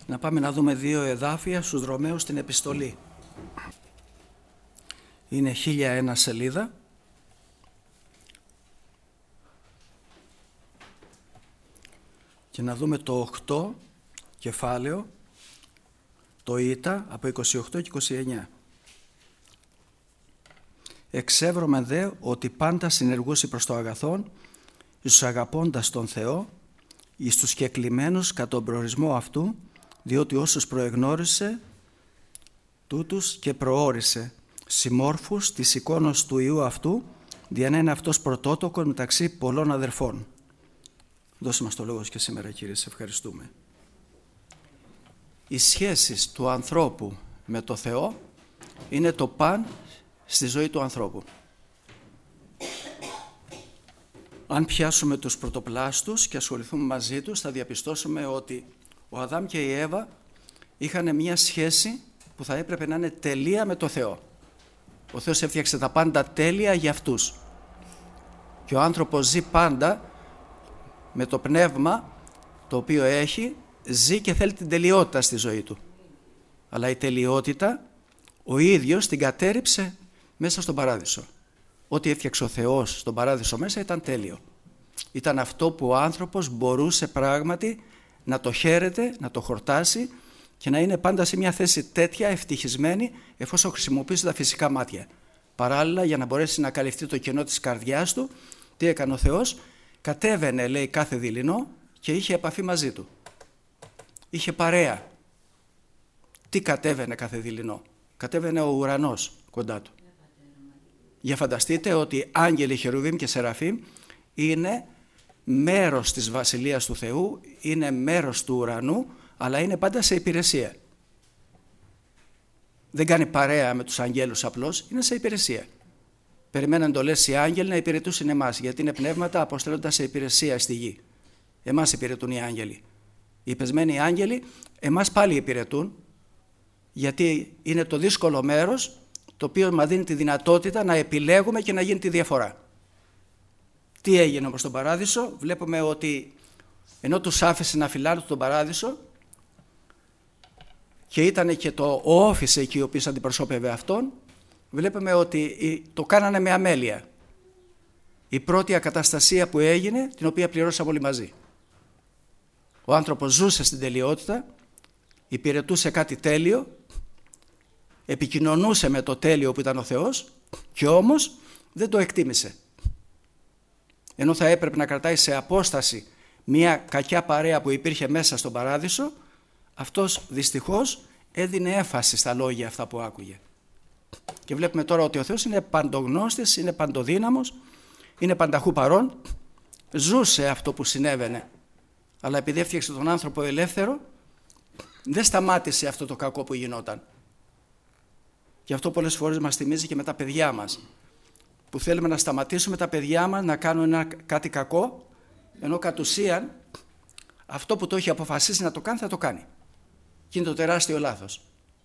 Να πάμε να δούμε 2 εδάφια στους Ρωμαίους στην επιστολή. Είναι 1001 σελίδα. Και να δούμε το 8 κεφάλαιο, το Ήτα από 28 και 29. Εξεύρωμεν δε ότι πάντα συνεργούσι προς το αγαθόν, εις τους αγαπώντας τον Θεό, εις τους κεκλημένους κατ' τον προορισμό αυτού, διότι όσους προεγνώρισε, τούτους και προόρισε, συμμόρφους της εικόνος του Υιού αυτού, δια να είναι αυτός πρωτότοκον μεταξύ πολλών αδερφών. Δώσε μας το λόγο και σήμερα, Κύριε, σε ευχαριστούμε. Οι σχέσεις του ανθρώπου με το Θεό είναι το παν στη ζωή του ανθρώπου. Αν πιάσουμε τους πρωτοπλάστους και ασχοληθούμε μαζί τους, θα διαπιστώσουμε ότι ο Αδάμ και η Εύα είχαν μια σχέση που θα έπρεπε να είναι τελεία με το Θεό. Ο Θεός έφτιαξε τα πάντα τέλεια για αυτούς. Και ο άνθρωπος ζει πάντα με το πνεύμα το οποίο έχει, ζει και θέλει την τελειότητα στη ζωή του. Αλλά η τελειότητα ο ίδιος την κατέρριψε μέσα στον παράδεισο. Ό,τι έφτιαξε ο Θεός στον παράδεισο μέσα ήταν τέλειο. Ήταν αυτό που ο άνθρωπος μπορούσε πράγματι να το χαίρεται, να το χορτάσει και να είναι πάντα σε μια θέση τέτοια ευτυχισμένη εφόσον χρησιμοποιήσει τα φυσικά μάτια. Παράλληλα, για να μπορέσει να καλυφθεί το κενό της καρδιάς του, τι έκανε ο Θεός? Κατέβαινε, λέει, κάθε δειλινό και είχε επαφή μαζί του. Είχε παρέα. Τι κατέβαινε κάθε δειλινό? Κατέβαινε ο ουρανός κοντά του. Για φανταστείτε ότι άγγελοι, χερουβίμ και σεραφίμ είναι μέρος της βασιλείας του Θεού, είναι μέρος του ουρανού, αλλά είναι πάντα σε υπηρεσία. Δεν κάνει παρέα με τους αγγέλους απλώς, είναι σε υπηρεσία. Περιμέναν εντολές οι άγγελοι να υπηρετούσουν εμάς, γιατί είναι πνεύματα αποστέλλοντα σε υπηρεσία στη γη. Εμάς υπηρετούν οι άγγελοι. Οι πεσμένοι άγγελοι εμάς πάλι υπηρετούν, γιατί είναι το δύσκολο μέρος το οποίο μας δίνει τη δυνατότητα να επιλέγουμε και να γίνει τη διαφορά. Τι έγινε όμως στον παράδεισο? Βλέπουμε ότι ενώ τους άφησε να φυλάνε τον παράδεισο και ήταν και το όφισε εκεί ο οποίος αντιπροσώπευε αυτόν, βλέπουμε ότι το κάνανε με αμέλεια. Η πρώτη ακαταστασία που έγινε, την οποία πληρώσαμε όλοι μαζί. Ο άνθρωπος ζούσε στην τελειότητα, υπηρετούσε κάτι τέλειο, επικοινωνούσε με το τέλειο που ήταν ο Θεός και όμως δεν το εκτίμησε. Ενώ θα έπρεπε να κρατάει σε απόσταση μια κακιά παρέα που υπήρχε μέσα στον παράδεισο, αυτός δυστυχώς έδινε έμφαση στα λόγια αυτά που άκουγε. Και βλέπουμε τώρα ότι ο Θεός είναι παντογνώστης, είναι παντοδύναμος, είναι πανταχού παρών, ζούσε αυτό που συνέβαινε, αλλά επειδή έφτιαξε τον άνθρωπο ελεύθερο, δεν σταμάτησε αυτό το κακό που γινόταν. Και αυτό πολλές φορές μας θυμίζει και με τα παιδιά μας, που θέλουμε να σταματήσουμε τα παιδιά μας να κάνουν κάτι κακό, ενώ κατ' ουσίαν αυτό που το έχει αποφασίσει να το κάνει θα το κάνει. Και είναι το τεράστιο λάθος.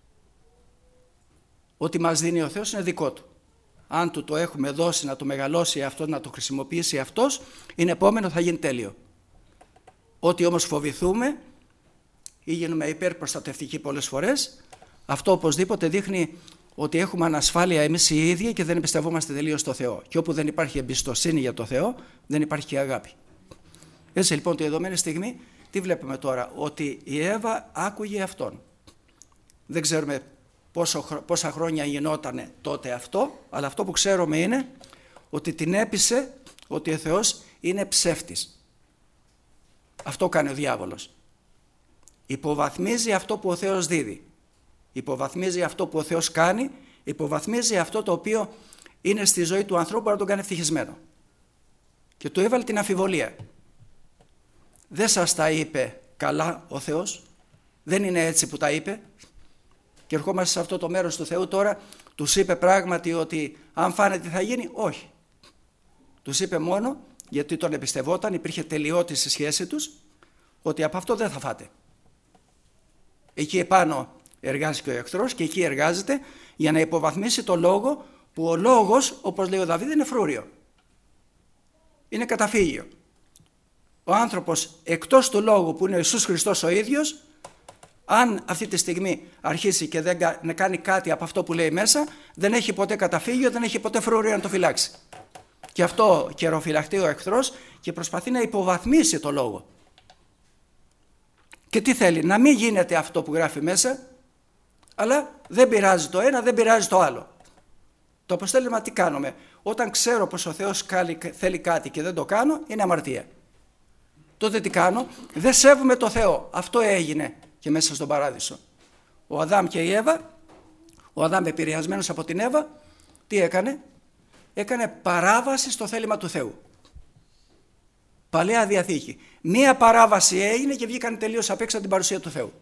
Ό,τι μας δίνει ο Θεός είναι δικό του. Αν του το έχουμε δώσει να το μεγαλώσει αυτό, να το χρησιμοποιήσει αυτός, είναι επόμενο, θα γίνει τέλειο. Ό,τι όμως φοβηθούμε ή γίνουμε υπερπροστατευτικοί πολλές φορές, αυτό οπωσδήποτε δείχνει ότι έχουμε ανασφάλεια εμείς οι ίδιοι και δεν εμπιστευόμαστε τελείως στο Θεό. Και όπου δεν υπάρχει εμπιστοσύνη για το Θεό, δεν υπάρχει και αγάπη. Έτσι λοιπόν, τη δεδομένη στιγμή, τι βλέπουμε τώρα? Ότι η Εύα άκουγε αυτόν. Δεν ξέρουμε πόσα χρόνια γινότανε τότε αυτό, αλλά αυτό που ξέρουμε είναι ότι την έπεισε ότι ο Θεός είναι ψεύτης. Αυτό κάνει ο διάβολος. Υποβαθμίζει αυτό που ο Θεός δίδει. Υποβαθμίζει αυτό που ο Θεός κάνει, υποβαθμίζει αυτό το οποίο είναι στη ζωή του ανθρώπου να τον κάνει ευτυχισμένο. Και του έβαλε την αμφιβολία. Δεν σας τα είπε καλά ο Θεός? Δεν είναι έτσι που τα είπε? Και ερχόμαστε σε αυτό το μέρος του Θεού τώρα, τους είπε πράγματι ότι αν φάνε τι θα γίνει? Όχι. Τους είπε μόνο, γιατί τον εμπιστευόταν, υπήρχε τελειότητα στη σχέση τους, ότι από αυτό δεν θα φάτε. Εκεί επάνω εργάζεται ο εχθρός και εκεί εργάζεται για να υποβαθμίσει το λόγο, που ο λόγος, όπως λέει ο Δαβίδ, είναι φρούριο. Είναι καταφύγιο. Ο άνθρωπος εκτός του λόγου που είναι ο Ιησούς Χριστός ο ίδιος, Αν αυτή τη στιγμή αρχίσει και δεν κάνει κάτι από αυτό που λέει μέσα, δεν έχει ποτέ καταφύγιο, δεν έχει ποτέ φρουρία να το φυλάξει. Και αυτό καιροφυλαχτεί ο εχθρός και προσπαθεί να υποβαθμίσει το λόγο. Και τι θέλει? Να μην γίνεται αυτό που γράφει μέσα, αλλά δεν πειράζει το ένα, δεν πειράζει το άλλο. Το αποστέλευμα τι κάνουμε? Όταν ξέρω πως ο Θεός θέλει κάτι και δεν το κάνω, είναι αμαρτία. Τότε τι κάνω? Δεν σέβομαι το Θεό. Αυτό έγινε και μέσα στον παράδεισο. Ο Αδάμ και η Εύα, ο Αδάμ επηρεασμένος από την Εύα, τι έκανε? Έκανε παράβαση στο θέλημα του Θεού. Παλαιά Διαθήκη. Μία παράβαση έγινε και βγήκαν τελείως απ' έξω από την παρουσία του Θεού.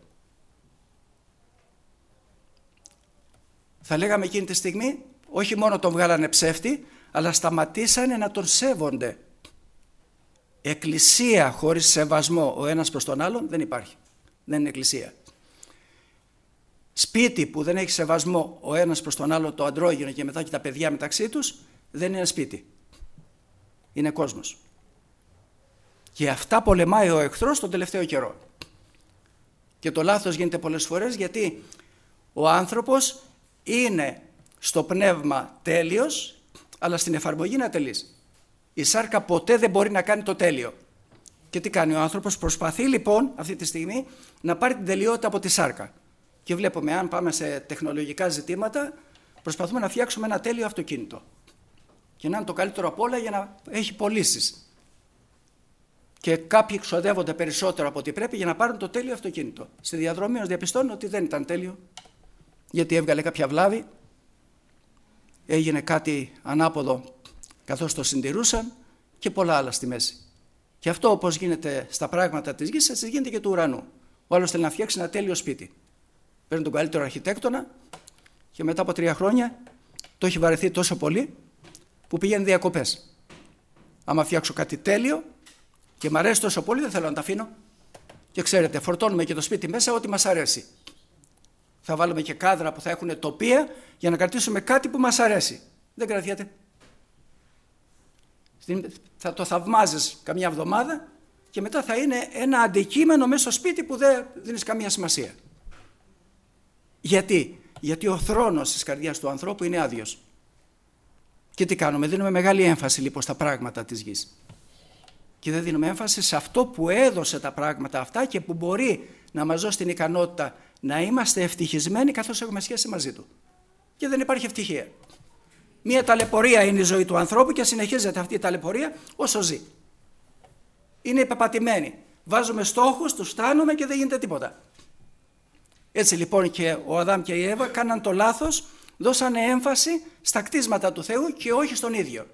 Θα λέγαμε εκείνη τη στιγμή, όχι μόνο τον βγάλανε ψεύτη, αλλά σταματήσανε να τον σέβονται. Εκκλησία χωρίς σεβασμό ο ένας προς τον άλλον δεν υπάρχει. Δεν είναι εκκλησία. Σπίτι που δεν έχει σεβασμό ο ένας προς τον άλλο, το αντρόγυνο και μετά και τα παιδιά μεταξύ τους, δεν είναι σπίτι. Είναι κόσμος. Και αυτά πολεμάει ο εχθρός τον τελευταίο καιρό. Και το λάθος γίνεται πολλές φορές γιατί ο άνθρωπος είναι στο πνεύμα τέλειος, αλλά στην εφαρμογή είναι ατελής. Η σάρκα ποτέ δεν μπορεί να κάνει το τέλειο. Και τι κάνει ο άνθρωπος? Προσπαθεί λοιπόν αυτή τη στιγμή να πάρει την τελειότητα από τη σάρκα. Και βλέπουμε, αν πάμε σε τεχνολογικά ζητήματα, προσπαθούμε να φτιάξουμε ένα τέλειο αυτοκίνητο. Και να είναι το καλύτερο από όλα για να έχει πωλήσεις. Και κάποιοι ξοδεύονται περισσότερο από ό,τι πρέπει για να πάρουν το τέλειο αυτοκίνητο. Στη διαδρομή όμως διαπιστώνουν ότι δεν ήταν τέλειο, γιατί έβγαλε κάποια βλάβη, έγινε κάτι ανάποδο καθώς το συντηρούσαν και πολλά άλλα στη μέση. Και αυτό όπως γίνεται στα πράγματα της γης, έτσι γίνεται και του ουρανού. Ο άλλος θέλει να φτιάξει ένα τέλειο σπίτι. Παίρνει τον καλύτερο αρχιτέκτονα και μετά από 3 χρόνια το έχει βαρεθεί τόσο πολύ που πηγαίνει διακοπές. Άμα φτιάξω κάτι τέλειο και μ' αρέσει τόσο πολύ, δεν θέλω να τα αφήνω. Και ξέρετε, φορτώνουμε και το σπίτι μέσα ό,τι μας αρέσει. Θα βάλουμε και κάδρα που θα έχουν τοπία για να κρατήσουμε κάτι που μας αρέσει. Δεν κρατιέται. Θα το θαυμάζεις καμιά εβδομάδα και μετά θα είναι ένα αντικείμενο μέσα στο σπίτι που δεν δίνεις καμία σημασία. Γιατί? Γιατί ο θρόνος της καρδιάς του ανθρώπου είναι άδειος. Και τι κάνουμε? Δίνουμε μεγάλη έμφαση λοιπόν στα πράγματα της γης. Και δεν δίνουμε έμφαση σε αυτό που έδωσε τα πράγματα αυτά και που μπορεί να μας δώσει την ικανότητα να είμαστε ευτυχισμένοι καθώς έχουμε σχέση μαζί του. Και δεν υπάρχει ευτυχία. Μία ταλαιπωρία είναι η ζωή του ανθρώπου και συνεχίζεται αυτή η ταλαιπωρία όσο ζει. Είναι υπεπατημένη. Βάζουμε στόχους, τους φτάνουμε και δεν γίνεται τίποτα. Έτσι λοιπόν και ο Αδάμ και η Εύα κάναν το λάθος, δώσανε έμφαση στα κτίσματα του Θεού και όχι στον ίδιο.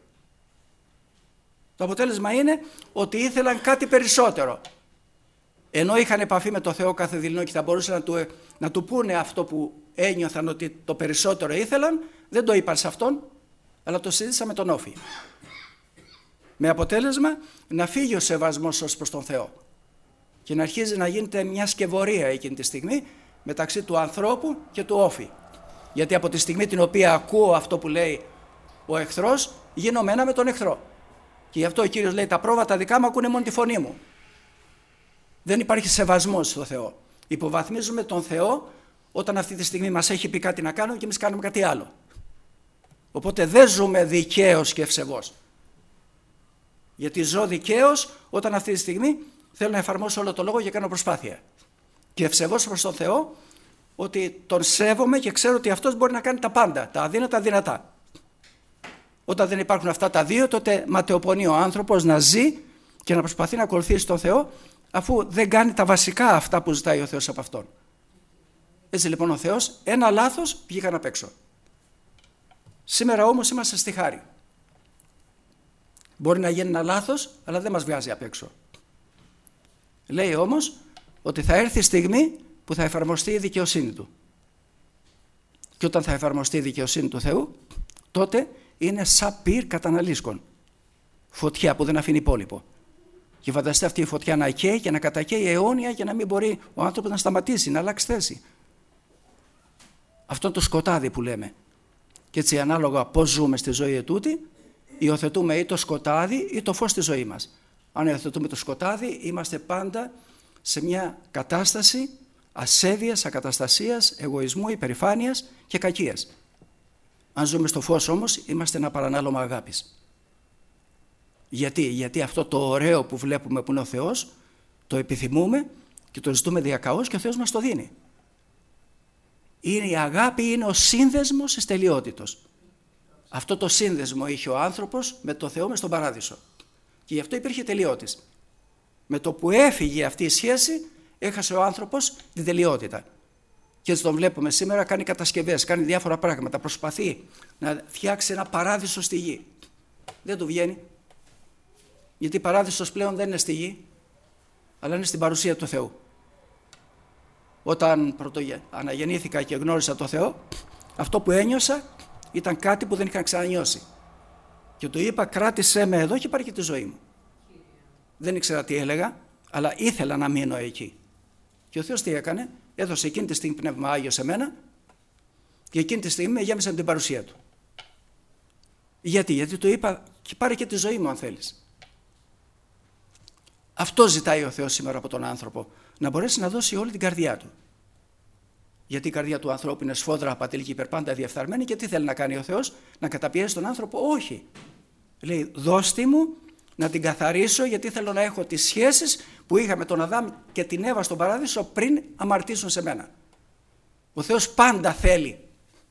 Το αποτέλεσμα είναι ότι ήθελαν κάτι περισσότερο. Ενώ είχαν επαφή με το Θεό καθεδηλινό και θα μπορούσαν να του πούνε αυτό που ένιωθαν ότι το περισσότερο ήθελαν, δεν το είπαν σε αυτόν, αλλά το συζήτησαν με τον Όφη. Με αποτέλεσμα να φύγει ο σεβασμός ως προς τον Θεό και να αρχίζει να γίνεται μια σκευωρία εκείνη τη στιγμή μεταξύ του ανθρώπου και του Όφη. Γιατί από τη στιγμή την οποία ακούω αυτό που λέει ο εχθρός, γίνομαι ένα με τον εχθρό. Και γι' αυτό ο Κύριος λέει: τα πρόβατα δικά μου ακούνε μόνο τη φωνή μου. Δεν υπάρχει σεβασμός στο Θεό. Υποβαθμίζουμε τον Θεό όταν αυτή τη στιγμή μας έχει πει κάτι να κάνουμε και εμείς κάνουμε κάτι άλλο. Οπότε δεν ζούμε δικαίως και ευσεβώς. Γιατί ζω δικαίως όταν αυτή τη στιγμή θέλω να εφαρμόσω όλο το λόγο και κάνω προσπάθεια. Και ευσεβώς προς τον Θεό ότι τον σέβομαι και ξέρω ότι αυτός μπορεί να κάνει τα πάντα, τα αδύνατα δυνατά. Όταν δεν υπάρχουν αυτά τα δύο, τότε ματαιοπονεί ο άνθρωπος να ζει και να προσπαθεί να ακολουθήσει τον Θεό, αφού δεν κάνει τα βασικά αυτά που ζητάει ο Θεός από αυτόν. Έτσι λοιπόν ο Θεός, ένα λάθος βγήκαν απ' έξω. Σήμερα όμως είμαστε στη χάρη. Μπορεί να γίνει ένα λάθος, αλλά δεν μας βγάζει απ' έξω. Λέει όμως ότι θα έρθει η στιγμή που θα εφαρμοστεί η δικαιοσύνη του. Και όταν θα εφαρμοστεί η δικαιοσύνη του Θεού, τότε είναι σαν πυρ καταναλύσκων. Φωτιά που δεν αφήνει υπόλοιπο. Και φανταστείτε αυτή η φωτιά να καίει και να κατακαίει αιώνια και να μην μπορεί ο άνθρωπος να σταματήσει, να αλλάξει θέση. Αυτό είναι το σκοτάδι που λέμε. Και έτσι ανάλογα πώς ζούμε στη ζωή ετούτη, υιοθετούμε ή το σκοτάδι ή το φως στη ζωή μας. Αν υιοθετούμε το σκοτάδι, είμαστε πάντα σε μια κατάσταση ασέβειας, ακαταστασίας, εγωισμού, υπερηφάνειας και κακίας. Αν ζούμε στο φως όμως, είμαστε ένα παρανάλωμα αγάπης. Γιατί αυτό το ωραίο που βλέπουμε που είναι ο Θεός, το επιθυμούμε και το ζητούμε διακαώς και ο Θεός μας το δίνει. Η αγάπη είναι ο σύνδεσμος της τελειότητος. Αυτό το σύνδεσμο είχε ο άνθρωπος με το Θεό μες στον παράδεισο. Και γι' αυτό υπήρχε τελειότης. Με το που έφυγε αυτή η σχέση, έχασε ο άνθρωπος την τελειότητα. Και έτσι τον βλέπουμε σήμερα, κάνει κατασκευές, κάνει διάφορα πράγματα, προσπαθεί να φτιάξει ένα παράδεισο στη γη. Δεν του βγαίνει. Γιατί παράδεισος πλέον δεν είναι στη γη, αλλά είναι στην παρουσία του Θεού. Όταν αναγεννήθηκα και γνώρισα το Θεό, αυτό που ένιωσα ήταν κάτι που δεν είχα ξανανιώσει. Και του είπα, κράτησέ με εδώ και πάρε και τη ζωή μου. Δεν ήξερα τι έλεγα, αλλά ήθελα να μείνω εκεί. Και ο Θεός τι έκανε? Έδωσε εκείνη τη στιγμή Πνεύμα Άγιο σε μένα και εκείνη τη στιγμή με γέμισε με την παρουσία του. Γιατί του είπα, και πάρε και τη ζωή μου αν θέλεις. Αυτό ζητάει ο Θεός σήμερα από τον άνθρωπο, να μπορέσει να δώσει όλη την καρδιά του. Γιατί η καρδιά του ανθρώπου είναι σφόδρα, απατήλη και υπερπάντα διεφθαρμένη, και τι θέλει να κάνει ο Θεός? Να καταπιέσει τον άνθρωπο? Όχι. Λέει, δώστη μου να την καθαρίσω, γιατί θέλω να έχω τις σχέσεις που είχα με τον Αδάμ και την Εύα στον παράδεισο πριν αμαρτήσουν σε μένα. Ο Θεός πάντα θέλει.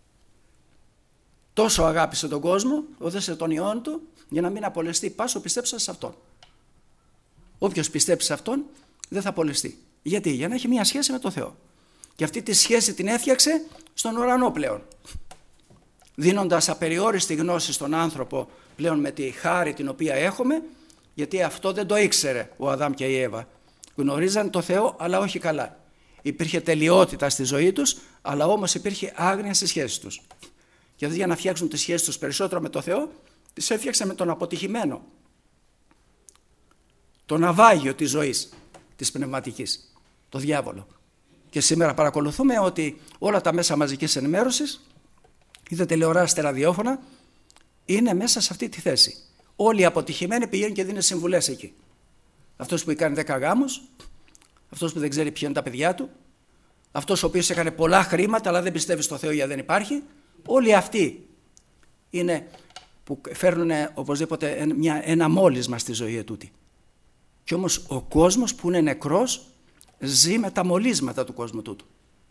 Τόσο αγάπησε τον κόσμο, έδωσε τον Υιόν του για να μην απολεστεί πάσο πιστέψα σε Αυτόν. Όποιος πιστέψει σε Αυτόν δεν θα απολεστεί. Γιατί? Για να έχει μια σχέση με τον Θεό. Και αυτή τη σχέση την έφτιαξε στον ουρανό πλέον. Δίνοντας απεριόριστη γνώση στον άνθρωπο πλέον με τη χάρη την οποία έχουμε, γιατί αυτό δεν το ήξερε ο Αδάμ και η Εύα. Γνωρίζαν το Θεό, αλλά όχι καλά. Υπήρχε τελειότητα στη ζωή τους, αλλά όμως υπήρχε άγνοια στις σχέσεις τους. Και για να φτιάξουν τις σχέσεις τους περισσότερο με το Θεό, τις έφτιαξαν με τον αποτυχημένο, το ναυάγιο της ζωής, της πνευματικής, το διάβολο. Και σήμερα παρακολουθούμε ότι όλα τα μέσα μαζικής ενημέρωσης, είτε τηλεοράσεις είτε ραδιόφωνα, είναι μέσα σε αυτή τη θέση. Όλοι οι αποτυχημένοι πηγαίνουν και δίνουν συμβουλές εκεί. Αυτός που κάνει 10 γάμους, αυτός που δεν ξέρει ποια είναι τα παιδιά του, αυτός ο οποίος έκανε πολλά χρήματα αλλά δεν πιστεύει στο Θεό γιατί δεν υπάρχει, όλοι αυτοί είναι που φέρνουν οπωσδήποτε ένα μόλυσμα στη ζωή ετούτη. Και όμως ο κόσμος που είναι νεκρός ζει με τα μολύσματα του κόσμου τούτου.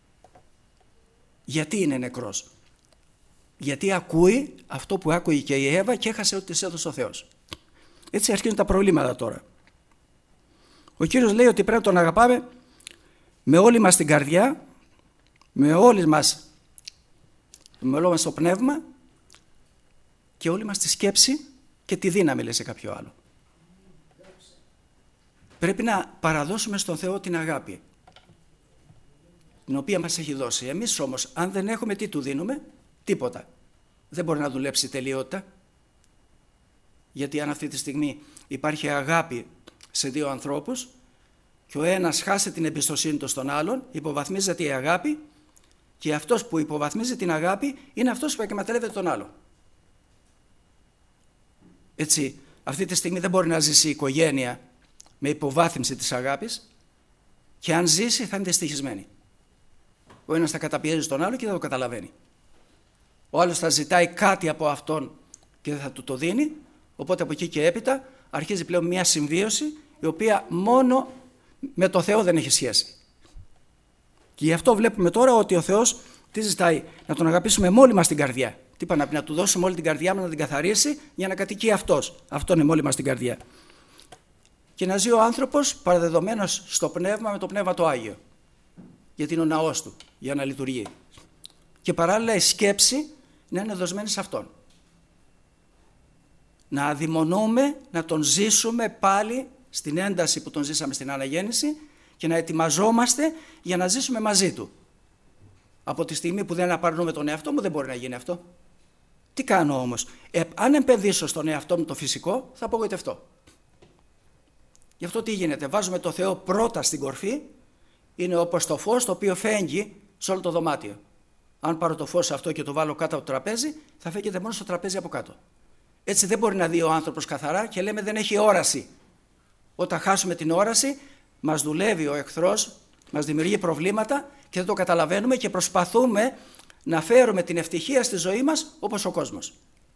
Γιατί είναι νεκρός? Γιατί ακούει αυτό που άκουγε και η Εύα και έχασε ό,τι της έδωσε ο Θεός. Έτσι αρχίζουν τα προβλήματα τώρα. Ο Κύριος λέει ότι πρέπει να τον αγαπάμε με όλη μας την καρδιά, με όλο μας το πνεύμα και όλη μας τη σκέψη και τη δύναμη, λέει σε κάποιο άλλο. Πρέπει να παραδώσουμε στον Θεό την αγάπη, την οποία μας έχει δώσει. Εμείς όμως, αν δεν έχουμε, τι του δίνουμε? Τίποτα. Δεν μπορεί να δουλέψει η τελειότητα. Γιατί αν αυτή τη στιγμή υπάρχει αγάπη σε δύο ανθρώπους και ο ένας χάσει την εμπιστοσύνη του στον άλλον, υποβαθμίζεται η αγάπη και αυτός που υποβαθμίζει την αγάπη είναι αυτός που εκμεταλλεύεται τον άλλο. Έτσι, αυτή τη στιγμή δεν μπορεί να ζήσει η οικογένεια με υποβάθμιση της αγάπης και αν ζήσει θα είναι δυστυχισμένη. Ο ένας θα καταπιέζει τον άλλο και δεν το καταλαβαίνει. Ο άλλος θα ζητάει κάτι από αυτόν και δεν θα του το δίνει, οπότε από εκεί και έπειτα αρχίζει πλέον μια συμβίωση η οποία μόνο με το Θεό δεν έχει σχέση. Και γι' αυτό βλέπουμε τώρα ότι ο Θεός τι ζητάει? Να τον αγαπήσουμε με όλη μας την καρδιά. Τι είπα, να του δώσουμε όλη την καρδιά μας, να την καθαρίσει για να κατοικεί αυτός. Αυτό είναι με όλη μας την καρδιά. Και να ζει ο άνθρωπος παραδεδομένος στο πνεύμα με το Πνεύμα το Άγιο. Γιατί είναι ο ναός του για να λειτουργεί. Και παράλληλα η σκέψη να είναι δοσμένη σε Αυτόν. Να αδειμονούμε, να τον ζήσουμε πάλι στην ένταση που τον ζήσαμε στην αναγέννηση και να ετοιμαζόμαστε για να ζήσουμε μαζί Του. Από τη στιγμή που δεν απαρνούμε τον εαυτό μου δεν μπορεί να γίνει αυτό. Τι κάνω όμως? Αν επενδύσω στον εαυτό μου το φυσικό θα απογοητευτώ. Γι' αυτό τι γίνεται? Βάζουμε το Θεό πρώτα στην κορφή, είναι όπως το φως το οποίο φέγγει σε όλο το δωμάτιο. Αν πάρω το φως αυτό και το βάλω κάτω από το τραπέζι, θα φέγγεται μόνο στο τραπέζι από κάτω. Έτσι δεν μπορεί να δει ο άνθρωπος καθαρά και λέμε δεν έχει όραση. Όταν χάσουμε την όραση, μας δουλεύει ο εχθρός μας δημιουργεί προβλήματα και δεν το καταλαβαίνουμε και προσπαθούμε να φέρουμε την ευτυχία στη ζωή μας όπως ο κόσμος.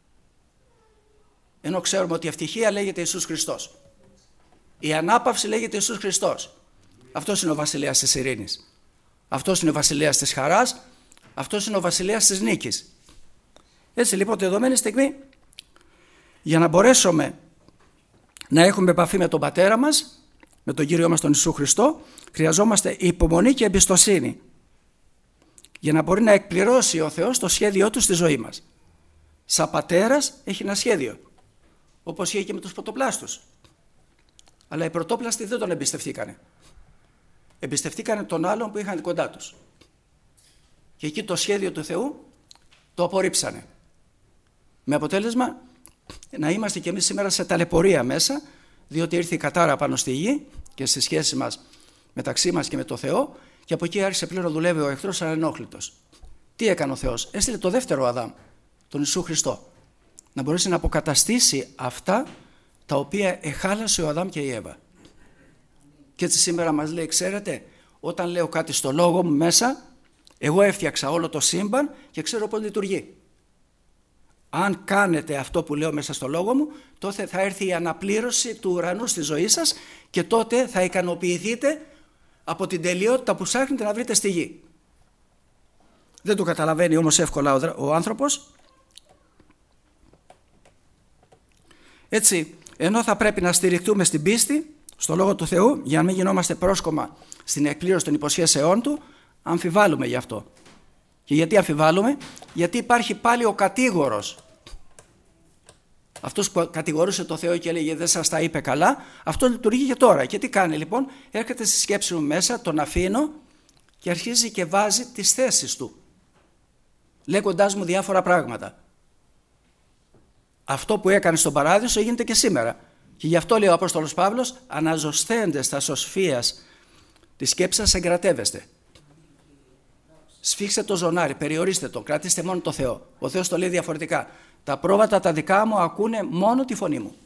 Ενώ ξέρουμε ότι η ευτυχία λέγεται Ιησούς Χριστός. Η ανάπαυση λέγεται Ιησούς Χριστός. Αυτός είναι ο βασιλέας της ειρήνης. Αυτός είναι ο βασιλέας της χαράς. Αυτός είναι ο βασιλέας της νίκης. Έτσι λοιπόν τη δεδομένη στιγμή, για να μπορέσουμε να έχουμε επαφή με τον Πατέρα μας, με τον Κύριό μας τον Ιησού Χριστό, χρειαζόμαστε υπομονή και εμπιστοσύνη για να μπορεί να εκπληρώσει ο Θεός το σχέδιό του στη ζωή μας. Σαν πατέρας έχει ένα σχέδιο, όπως είχε και με τους πρωτοπλάστους. Αλλά οι πρωτόπλαστοι δεν τον εμπιστευτήκανε. Εμπιστευτήκανε τον άλλον που είχαν κοντά τους. Και εκεί το σχέδιο του Θεού το απορρίψανε. Με αποτέλεσμα να είμαστε κι εμείς σήμερα σε ταλαιπωρία μέσα, διότι ήρθε η κατάρα πάνω στη γη και στη σχέση μας μεταξύ μας και με το Θεό, και από εκεί άρχισε πλέον να δουλεύει ο εχθρός ανενόχλητος. Τι έκανε ο Θεός? Έστειλε το δεύτερο Αδάμ, τον Ιησού Χριστό, να μπορέσει να αποκαταστήσει αυτά τα οποία εχάλασε ο Αδάμ και η Εύα. Και έτσι σήμερα μας λέει, ξέρετε, όταν λέω κάτι στο λόγο μου μέσα, εγώ έφτιαξα όλο το σύμπαν και ξέρω πώς λειτουργεί. Αν κάνετε αυτό που λέω μέσα στο λόγο μου, τότε θα έρθει η αναπλήρωση του ουρανού στη ζωή σας και τότε θα ικανοποιηθείτε από την τελειότητα που ψάχνετε να βρείτε στη γη. Δεν το καταλαβαίνει όμως εύκολα ο άνθρωπος. Έτσι, ενώ θα πρέπει να στηριχτούμε στην πίστη, στο Λόγο του Θεού, για να μην γινόμαστε πρόσκομα στην εκπλήρωση των υποσχέσεών Του, αμφιβάλλουμε γι' αυτό. Και γιατί αμφιβάλλουμε? Γιατί υπάρχει πάλι ο κατήγορος. Αυτός που κατηγορούσε το Θεό και έλεγε δεν σας τα είπε καλά, αυτό λειτουργεί και τώρα. Και τι κάνει λοιπόν? Έρχεται στη σκέψη μου μέσα, τον αφήνω και αρχίζει και βάζει τις θέσεις του, λέγοντάς μου διάφορα πράγματα. Αυτό που έκανε στον Παράδεισο γίνεται και σήμερα. Και γι' αυτό λέει ο Απόστολος Παύλος, αναζωσθέντες τα σωσφίας της σκέψης σας εγκρατεύεστε. Σφίξτε το ζωνάρι, περιορίστε το, κρατήστε μόνο το Θεό. Ο Θεός το λέει διαφορετικά. Τα πρόβατα τα δικά μου ακούνε μόνο τη φωνή μου.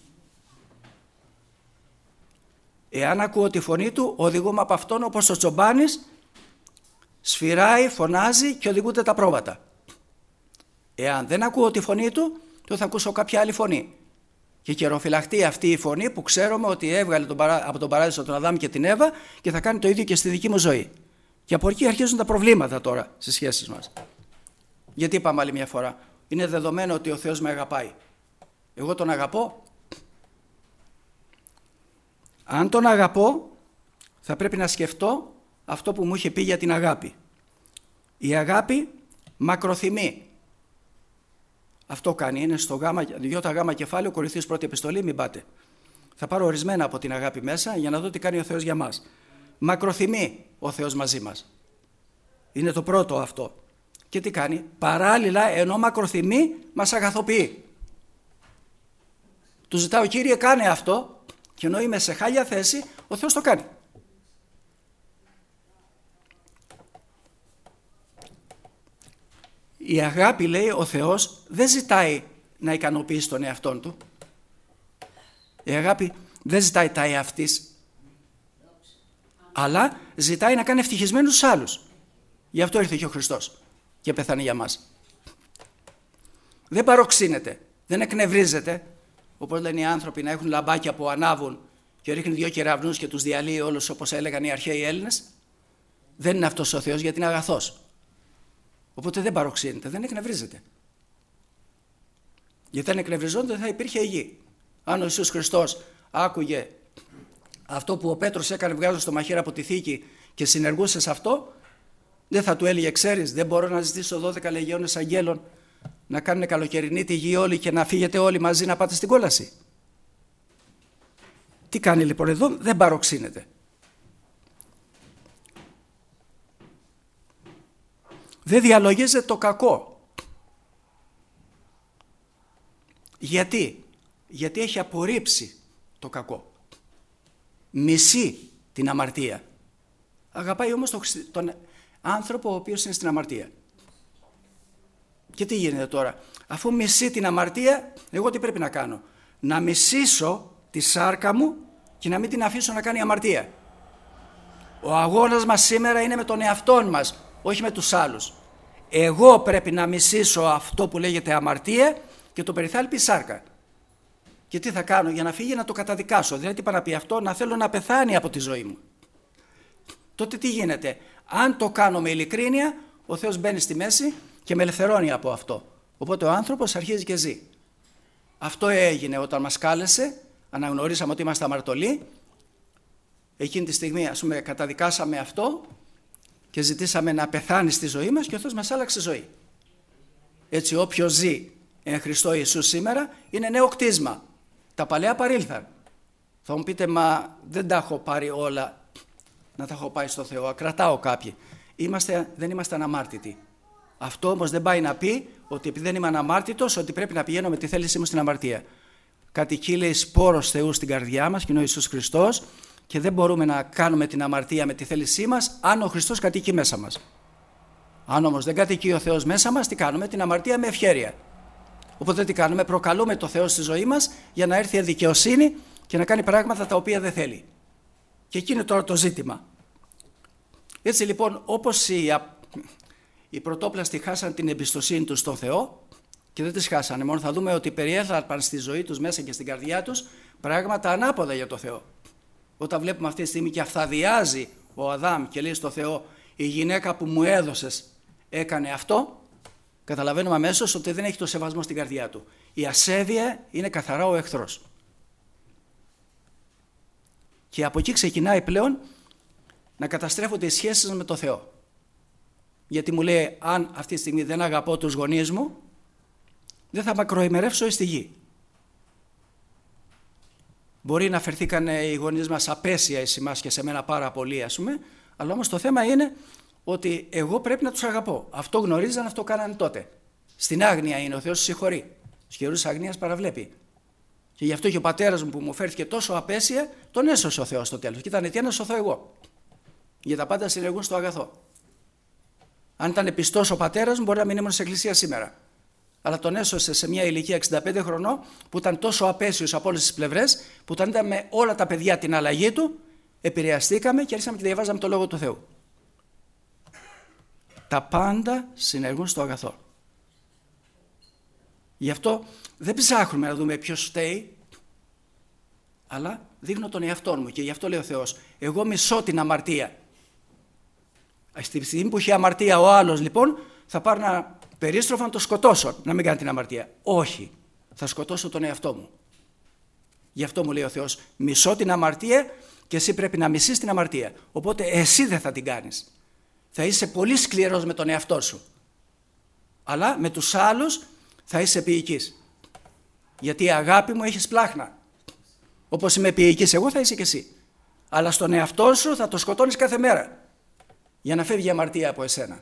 Εάν ακούω τη φωνή του, οδηγούμε από αυτόν όπως ο τσομπάνης σφυράει, φωνάζει και οδηγούνται τα πρόβατα. Εάν δεν ακούω τη φωνή του, τότε θα ακούσω κάποια άλλη φωνή. Και καιροφυλαχτεί αυτή η φωνή που ξέρουμε ότι έβγαλε από τον Παράδεισο τον Αδάμ και την Εύα και θα κάνει το ίδιο και στη δική μου ζωή. Και από εκεί αρχίζουν τα προβλήματα τώρα στις σχέσεις μας. Γιατί είπαμε άλλη μια φορά, είναι δεδομένο ότι ο Θεός με αγαπάει. Εγώ τον αγαπώ. Αν τον αγαπώ, θα πρέπει να σκεφτώ αυτό που μου είχε πει για την αγάπη. Η αγάπη μακροθυμεί. Αυτό κάνει, είναι στο ΙΓ κεφάλαιο, Κορινθίους πρώτη επιστολή, μην πάτε. Θα πάρω ορισμένα από την αγάπη μέσα για να δω τι κάνει ο Θεός για μας. Μακροθυμεί ο Θεός μαζί μας. Είναι το πρώτο αυτό. Και τι κάνει? Παράλληλα, ενώ μακροθυμεί, μας αγαθοποιεί. Του ζητάω, Κύριε, κάνε αυτό, και ενώ είμαι σε χάλια θέση, ο Θεός το κάνει. Η αγάπη, λέει ο Θεός, δεν ζητάει να ικανοποιήσει τον εαυτόν του. Η αγάπη δεν ζητάει τα εαυτής, αλλά ζητάει να κάνει ευτυχισμένους τους άλλους. Γι' αυτό ήρθε και ο Χριστός και πεθάνει για μας. Δεν παροξύνεται, δεν εκνευρίζεται, όπως λένε οι άνθρωποι να έχουν λαμπάκια που ανάβουν και ρίχνουν 2 κεραυνούς και τους διαλύει όλους, όπως έλεγαν οι αρχαίοι Έλληνες. Δεν είναι αυτός ο Θεός, γιατί είναι αγαθός. Οπότε δεν παροξύνεται, δεν εκνευρίζεται. Γιατί αν εκνευριζόταν δεν θα υπήρχε η γη. Αν ο Ιησούς Χριστός άκουγε αυτό που ο Πέτρος έκανε βγάζοντας το μαχαίρι από τη θήκη και συνεργούσε σε αυτό, δεν θα του έλεγε, ξέρεις, δεν μπορώ να ζητήσω 12 λεγιώνες αγγέλων να κάνουν καλοκαιρινή τη γη όλοι και να φύγετε όλοι μαζί να πάτε στην κόλαση. Τι κάνει λοιπόν εδώ? Δεν παροξύνεται. Δεν διαλογίζεται το κακό. Γιατί? Γιατί έχει απορρίψει το κακό. Μισεί την αμαρτία. Αγαπάει όμως τον άνθρωπο ο οποίος είναι στην αμαρτία. Και τι γίνεται τώρα? Αφού μισεί την αμαρτία, εγώ τι πρέπει να κάνω? Να μισήσω τη σάρκα μου και να μην την αφήσω να κάνει αμαρτία. Ο αγώνας μας σήμερα είναι με τον εαυτόν μας, όχι με τους άλλους. Εγώ πρέπει να μισήσω αυτό που λέγεται αμαρτία και το περιθάλπει η σάρκα. Και τι θα κάνω για να φύγει? Να το καταδικάσω. Δηλαδή τι πάει να πει αυτό? Να θέλω να πεθάνει από τη ζωή μου. Τότε τι γίνεται? Αν το κάνω με ειλικρίνεια, ο Θεός μπαίνει στη μέση και με ελευθερώνει από αυτό. Οπότε ο άνθρωπος αρχίζει και ζει. Αυτό έγινε όταν μας κάλεσε, αναγνωρίσαμε ότι είμαστε αμαρτωλοί. Εκείνη τη στιγμή, ας πούμε, καταδικάσαμε αυτό και ζητήσαμε να πεθάνει στη ζωή μας και ο Θεός μας άλλαξε ζωή. Έτσι, όποιος ζει εν Χριστώ Ιησού σήμερα είναι νέο κτίσμα. Τα παλαιά παρήλθαν. Θα μου πείτε, μα δεν τα έχω πάρει όλα να τα έχω πάει στο Θεό, κρατάω κάποιοι. Δεν είμαστε αναμάρτητοι. Αυτό όμως δεν πάει να πει ότι επειδή δεν είμαι αναμάρτητος, ότι πρέπει να πηγαίνω με τη θέλησή μου στην αμαρτία. Κατοικεί, λέει, σπόρος Θεού στην καρδιά μας και είναι ο Ιησούς Χριστός και δεν μπορούμε να κάνουμε την αμαρτία με τη θέλησή μας αν ο Χριστός κατοικεί μέσα μας. Αν όμως δεν κατοικεί ο Θεός μέσα μας, τι κάνουμε? Την αμαρτία με ευχέρεια. Οπότε τι κάνουμε? Προκαλούμε το Θεό στη ζωή μας για να έρθει η δικαιοσύνη και να κάνει πράγματα τα οποία δεν θέλει. Και εκεί είναι τώρα το ζήτημα. Έτσι λοιπόν, όπως οι πρωτόπλαστοι χάσαν την εμπιστοσύνη τους στον Θεό και δεν τις χάσανε, μόνο θα δούμε ότι περιέλθαν στη ζωή τους μέσα και στην καρδιά τους πράγματα ανάποδα για το Θεό. Όταν βλέπουμε αυτή τη στιγμή και αυθαδιάζει ο Αδάμ και λέει στο Θεό, η γυναίκα που μου έδωσες έκανε αυτό, καταλαβαίνουμε αμέσως ότι δεν έχει το σεβασμό στην καρδιά του. Η ασέβεια είναι καθαρά ο εχθρός. Και από εκεί ξεκινάει πλέον να καταστρέφονται οι σχέσεις με το Θεό. Γιατί μου λέει, αν αυτή τη στιγμή δεν αγαπώ τους γονείς μου, δεν θα μακροημερεύσω στη γη. Μπορεί να φερθήκαν οι γονείς μας απέσια εις εμάς και σε μένα πάρα πολύ, ας πούμε, αλλά όμως το θέμα είναι ότι εγώ πρέπει να τους αγαπώ. Αυτό γνωρίζαν, αυτό κάνανε τότε. Στην άγνοια είναι, ο Θεός συγχωρεί. Στους καιρούς αγνίας παραβλέπει. Και γι' αυτό και ο πατέρας μου που μου φέρθηκε τόσο απέσια, τον έσωσε ο Θεός στο τέλος. Και ήταν τι να σωθώ εγώ. Για τα πάντα συνεργούν στο αγαθό. Αν ήταν πιστός ο πατέρας μου, μπορεί να μην ήμουν σε εκκλησία σήμερα. Αλλά τον έσωσε σε μια ηλικία 65 χρονών, που ήταν τόσο απέσιος από όλες τις πλευρές, που όταν ήταν με όλα τα παιδιά την αλλαγή του, επηρεαστήκαμε και άρχισαμε και διαβάζαμε το λόγο του Θεού. Τα πάντα συνεργούν στο αγαθό. Γι' αυτό δεν ψάχνουμε να δούμε ποιος φταίει, αλλά δείχνω τον εαυτό μου και γι' αυτό λέει ο Θεός, εγώ μισώ την αμαρτία. Στη στιγμή που έχει αμαρτία ο άλλος λοιπόν, θα πάρω ένα περίστροφο να το σκοτώσω, να μην κάνει την αμαρτία. Όχι, θα σκοτώσω τον εαυτό μου. Γι' αυτό μου λέει ο Θεός, μισώ την αμαρτία και εσύ πρέπει να μισείς την αμαρτία. Οπότε εσύ δεν θα την κάνεις. Θα είσαι πολύ σκληρός με τον εαυτό σου. Αλλά με τους άλλους θα είσαι ποιητής. Γιατί η αγάπη μου έχει σπλάχνα. Όπως είμαι ποιητής εγώ, θα είσαι και εσύ. Αλλά στον εαυτό σου θα το σκοτώνεις κάθε μέρα για να φεύγει η αμαρτία από εσένα.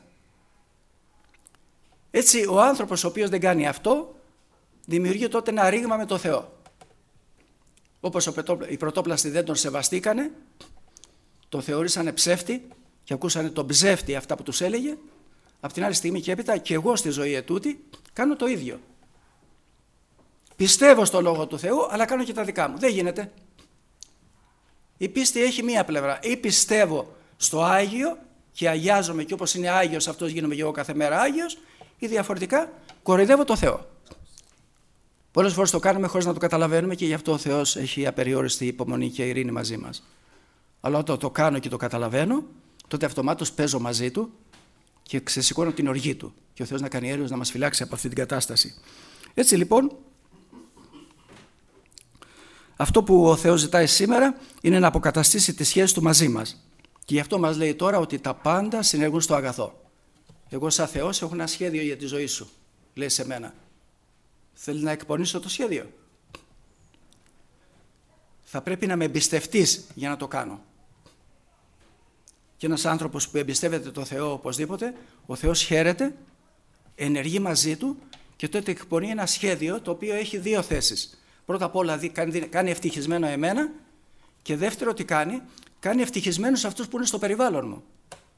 Έτσι ο άνθρωπος ο οποίος δεν κάνει αυτό δημιουργεί τότε ένα ρήγμα με το Θεό. Όπως οι πρωτόπλαστοι δεν τον σεβαστήκανε, τον θεωρήσανε ψεύτη και ακούσανε τον ψεύτη αυτά που τους έλεγε, από την άλλη στιγμή και έπειτα και εγώ στη ζωή ετούτη κάνω το ίδιο. Πιστεύω στο Λόγο του Θεού, αλλά κάνω και τα δικά μου. Δεν γίνεται. Η πίστη έχει μία πλευρά. Ή πιστεύω στο Άγιο και αγιάζομαι και όπως είναι Άγιος αυτός γίνομαι και εγώ κάθε μέρα Άγιος, ή διαφορετικά κοροϊδεύω το Θεό. Πολλές φορές το κάνουμε χωρίς να το καταλαβαίνουμε και γι' αυτό ο Θεός έχει απεριόριστη υπομονή και ειρήνη μαζί μας. Αλλά όταν το κάνω και το καταλαβαίνω, τότε αυτομάτως παίζω μαζί του και ξεσηκώνω την οργή του. Και ο Θεός να κάνει έλεος να μας φυλάξει από αυτή την κατάσταση. Έτσι λοιπόν, αυτό που ο Θεός ζητάει σήμερα είναι να αποκαταστήσει τη σχέση του μαζί μας. Και γι' αυτό μας λέει τώρα ότι τα πάντα συνεργούν στο αγαθό. Εγώ σαν Θεός έχω ένα σχέδιο για τη ζωή σου, λέει σε μένα. Θέλει να εκπονήσω το σχέδιο. Θα πρέπει να με εμπιστευτείς για να το κάνω. Και ένας άνθρωπος που εμπιστεύεται το Θεό οπωσδήποτε, ο Θεός χαίρεται, ενεργεί μαζί του και τότε εκπονεί ένα σχέδιο το οποίο έχει δύο θέσεις. Πρώτα απ' όλα κάνει ευτυχισμένο εμένα και δεύτερο τι κάνει, κάνει ευτυχισμένους αυτούς που είναι στο περιβάλλον μου.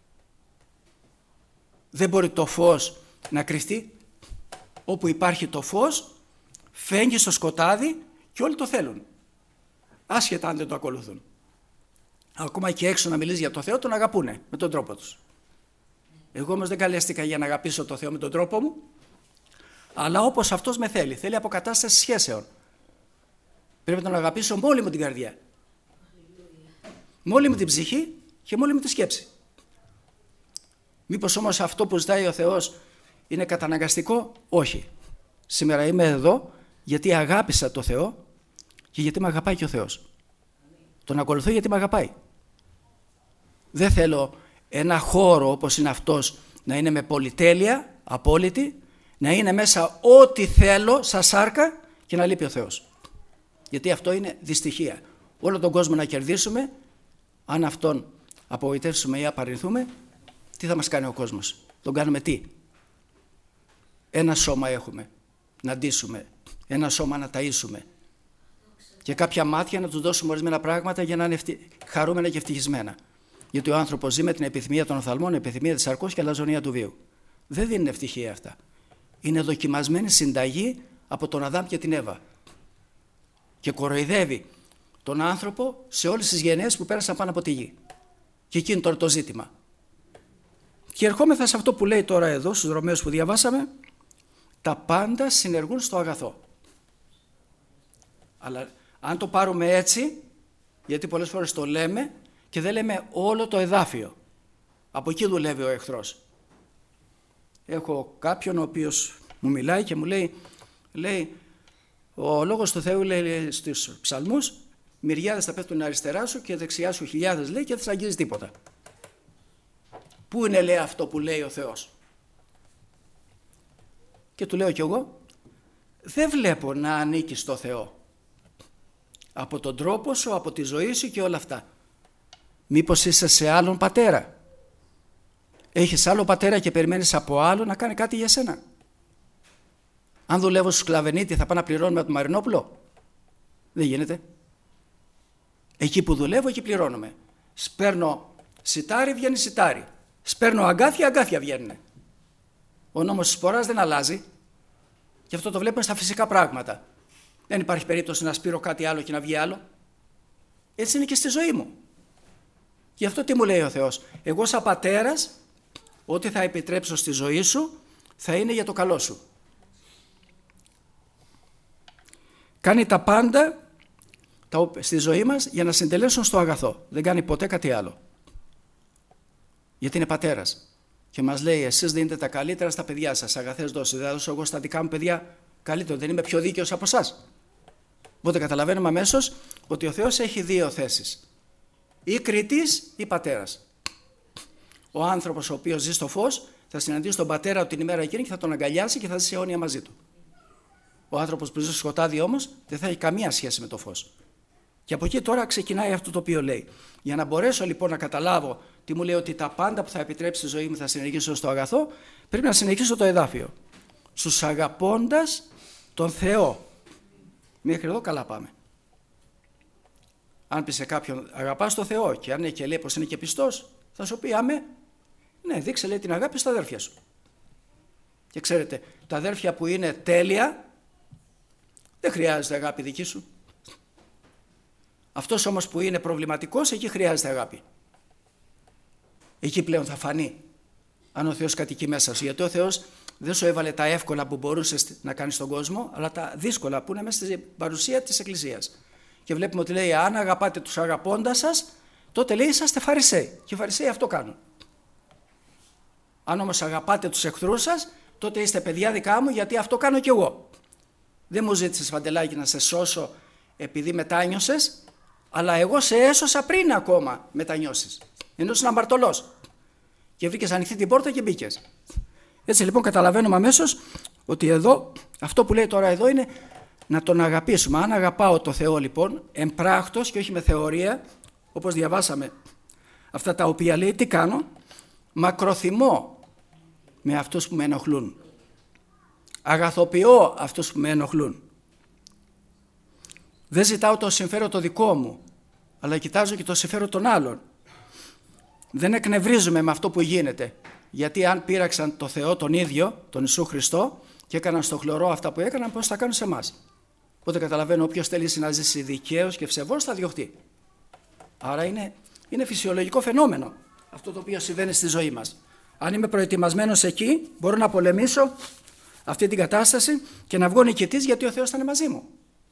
Δεν μπορεί το φως να κρυφτεί. Όπου υπάρχει το φως, φέγγει στο σκοτάδι και όλοι το θέλουν. Άσχετα αν δεν το ακολουθούν. ακόμα και έξω να μιλήσει για το Θεό, τον αγαπούνε με τον τρόπο τους. Εγώ όμως δεν καλέστηκα για να αγαπήσω το Θεό με τον τρόπο μου, αλλά όπως αυτός με θέλει. Θέλει αποκατάσταση σχέσεων. Πρέπει να τον αγαπήσω με όλη μου την καρδιά, με όλη μου την ψυχή και με όλη μου τη σκέψη. Μήπως όμως αυτό που ζητάει ο Θεός είναι καταναγκαστικό? Όχι. Σήμερα είμαι εδώ γιατί αγάπησα το Θεό και γιατί με αγαπάει και ο Θεός. Τον ακολουθώ γιατί με αγαπάει. Δεν θέλω ένα χώρο όπως είναι αυτός να είναι με πολυτέλεια, απόλυτη, να είναι μέσα ό,τι θέλω σαν σάρκα και να λείπει ο Θεός. Γιατί αυτό είναι δυστυχία. Όλο τον κόσμο να κερδίσουμε, αν αυτόν απογοητεύσουμε ή απαρνηθούμε, τι θα μας κάνει ο κόσμος? Τον κάνουμε τι? Ένα σώμα έχουμε να ντύσουμε, ένα σώμα να ταΐσουμε και κάποια μάτια να τους δώσουμε ορισμένα πράγματα για να είναι χαρούμενα και ευτυχισμένα. Γιατί ο άνθρωπος ζει με την επιθυμία των οφθαλμών, επιθυμία της σαρκός και αλαζονία του βίου. Δεν δίνουν ευτυχία αυτά. Είναι δοκιμασμένη συνταγή από τον Αδάμ και την Εύα και κοροϊδεύει τον άνθρωπο σε όλες τις γενναίες που πέρασαν πάνω από τη γη. Και εκεί είναι τώρα το ζήτημα. Και ερχόμεθα σε αυτό που λέει τώρα εδώ στους Ρωμαίους που διαβάσαμε, τα πάντα συνεργούν στο αγαθό. Αλλά αν το πάρουμε έτσι, γιατί πολλές φορές το λέμε και δεν λέμε όλο το εδάφιο, από εκεί δουλεύει ο εχθρός. Έχω κάποιον ο οποίος μου μιλάει και μου λέει ο λόγος του Θεού, λέει στους ψαλμούς, μυριάδες θα πέφτουν αριστερά σου και δεξιά σου χιλιάδες, λέει, και δεν θα αγγίζει τίποτα. Πού είναι, λέει, αυτό που λέει ο Θεός? Και του λέω κι εγώ, δεν βλέπω να ανήκεις στο Θεό από τον τρόπο σου, από τη ζωή σου και όλα αυτά. Μήπως είσαι σε άλλον πατέρα? Έχεις άλλο πατέρα και περιμένεις από άλλο να κάνει κάτι για σένα? Αν δουλεύω στους σκλαβενίτη θα πάω να πληρώνουμε από το Μαρινόπουλο? Δεν γίνεται. Εκεί που δουλεύω, εκεί πληρώνουμε. Σπέρνω σιτάρι, βγαίνει σιτάρι. Σπέρνω αγκάθια, αγκάθια βγαίνουν. Ο νόμος της σποράς δεν αλλάζει. Και αυτό το βλέπουμε στα φυσικά πράγματα. Δεν υπάρχει περίπτωση να σπείρω κάτι άλλο και να βγει άλλο. Έτσι είναι και στη ζωή μου. Γι' αυτό τι μου λέει ο Θεός? Εγώ σαν πατέρας, ό,τι θα επιτρέψω στη ζωή σου θα είναι για το καλό σου. Κάνει τα πάντα στη ζωή μας για να συντελέσουν στο αγαθό. Δεν κάνει ποτέ κάτι άλλο. Γιατί είναι πατέρας. Και μας λέει, εσείς δίνετε τα καλύτερα στα παιδιά σας, αγαθές δόσεις. Δεν δώσω εγώ στα δικά μου παιδιά καλύτερο? Δεν είμαι πιο δίκαιος από εσάς? Οπότε καταλαβαίνουμε αμέσως ότι ο Θεός έχει δύο θέσεις. Ή κριτής ή πατέρας. Ο άνθρωπος ο οποίος ζει στο φως θα συναντήσει τον πατέρα του την ημέρα εκείνη και θα τον αγκαλιάσει και θα ζήσει αιώνια μαζί του. Ο άνθρωπος που ζει στο σκοτάδι όμως δεν θα έχει καμία σχέση με το φως. Και από εκεί τώρα ξεκινάει αυτό το οποίο λέει. Για να μπορέσω λοιπόν να καταλάβω τι μου λέει ότι τα πάντα που θα επιτρέψει στη ζωή μου θα συνεχίσω στο αγαθό, πρέπει να συνεχίσω το εδάφιο. Στους αγαπώντας τον Θεό. Μέχρι εδώ καλά πάμε. Αν πει σε κάποιον αγαπάς τον Θεό και αν είναι και λέει πως είναι και πιστός, θα σου πει αμέ. Ναι, δείξε, λέει, την αγάπη στα αδέρφια σου. Και ξέρετε, τα αδέρφια που είναι τέλεια δεν χρειάζεται αγάπη δική σου. Αυτός όμως που είναι προβληματικός, εκεί χρειάζεται αγάπη. Εκεί πλέον θα φανεί αν ο Θεός κατοικεί μέσα σου. Γιατί ο Θεός δεν σου έβαλε τα εύκολα που μπορούσες να κάνεις στον κόσμο, αλλά τα δύσκολα που είναι μέσα στην παρουσία της Εκκλησίας. Και βλέπουμε ότι λέει, αν αγαπάτε τους αγαπώντας σας, τότε λέει είσαστε Φαρισαίοι. Και οι Φαρισαίοι αυτό κάνουν. Αν όμως αγαπάτε τους εχθρούς σας, τότε είστε παιδιά δικά μου, γιατί αυτό κάνω κι εγώ. Δεν μου ζήτησες, Παντελάκη, να σε σώσω επειδή μετάνιωσες, αλλά εγώ σε έσωσα πριν ακόμα μετανιώσεις. Ενώ ήσουν αμαρτωλός. Και βρήκες ανοιχτή την πόρτα και μπήκες. Έτσι λοιπόν καταλαβαίνουμε αμέσως ότι εδώ, αυτό που λέει τώρα εδώ είναι να τον αγαπήσουμε. Αν αγαπάω το Θεό λοιπόν, εμπράκτος και όχι με θεωρία, όπως διαβάσαμε αυτά τα οποία λέει, τι κάνω? Μακροθυμώ με αυτούς που με ενοχλούν. Αγαθοποιώ αυτούς που με ενοχλούν. Δεν ζητάω το συμφέρον το δικό μου, αλλά κοιτάζω και το συμφέρον των άλλων. Δεν εκνευρίζουμε με αυτό που γίνεται, γιατί αν πείραξαν το Θεό τον ίδιο, τον Ιησού Χριστό, και έκαναν στο χλωρό αυτά που έκαναν, πώς θα κάνουν σε εμάς. Οπότε καταλαβαίνω, όποιος θέλει να ζήσει δικαίως και ευσεβώς θα διωχτεί. Άρα είναι Είναι φυσιολογικό φαινόμενο αυτό το οποίο συμβαίνει στη ζωή μας. Αν είμαι προετοιμασμένος εκεί, μπορώ να πολεμήσω αυτή την κατάσταση και να βγω νικητής, γιατί ο Θεός θα είναι μαζί μου.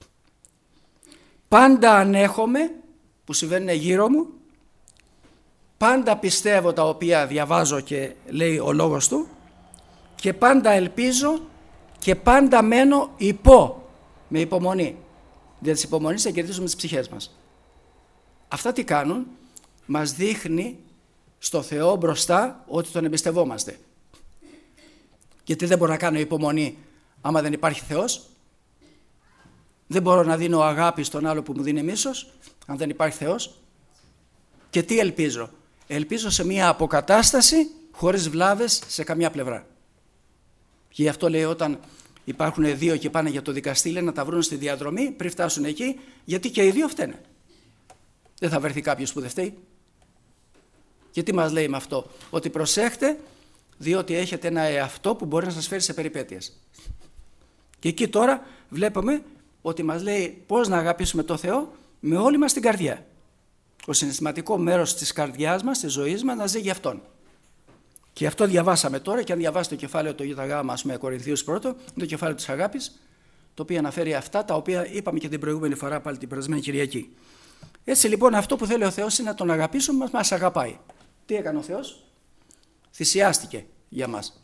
Πάντα ανέχομαι που συμβαίνουν γύρω μου, πάντα πιστεύω τα οποία διαβάζω και λέει ο λόγος του, και πάντα ελπίζω και πάντα μένω με υπομονή. Δια της υπομονής θα κερδίσουμε τις ψυχές μας. Αυτά τι κάνουν? Μας δείχνει στο Θεό μπροστά ότι τον εμπιστευόμαστε. Γιατί δεν μπορώ να κάνω υπομονή άμα δεν υπάρχει Θεός. Δεν μπορώ να δίνω αγάπη στον άλλο που μου δίνει μίσος αν δεν υπάρχει Θεός. Και τι ελπίζω? Ελπίζω σε μια αποκατάσταση χωρίς βλάβες σε καμιά πλευρά. Και γι' αυτό λέει, όταν υπάρχουν δύο και πάνε για το δικαστή, λέει να τα βρουν στη διαδρομή πριν φτάσουν εκεί, γιατί και οι δύο φταίνε. Δεν θα βρεθεί κάποιος που δεν φταίει. Και τι μας λέει με αυτό? Ότι προσέχτε, διότι έχετε ένα εαυτό που μπορεί να σας φέρει σε περιπέτειες. Και εκεί τώρα βλέπουμε ότι μας λέει πώς να αγαπήσουμε το Θεό με όλη μας την καρδιά. Το συναισθηματικό μέρος της καρδιάς μας, της ζωής μας, να ζει για Αυτόν. Και αυτό διαβάσαμε τώρα, και αν διαβάσετε το κεφάλαιο το ΙΓ, ας πούμε, Κορινθίους 1, είναι το κεφάλαιο της αγάπης, το οποίο αναφέρει αυτά τα οποία είπαμε και την προηγούμενη φορά, πάλι την περασμένη Κυριακή. Έτσι λοιπόν, αυτό που θέλει ο Θεός είναι να τον αγαπήσουμε, μας αγαπάει. Τι έκανε ο Θεός? Θυσιάστηκε για μας.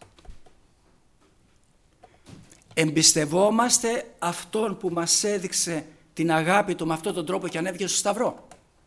Εμπιστευόμαστε Αυτόν που μας έδειξε την αγάπη Του με αυτόν τον τρόπο και ανέβηκε στο Σταυρό?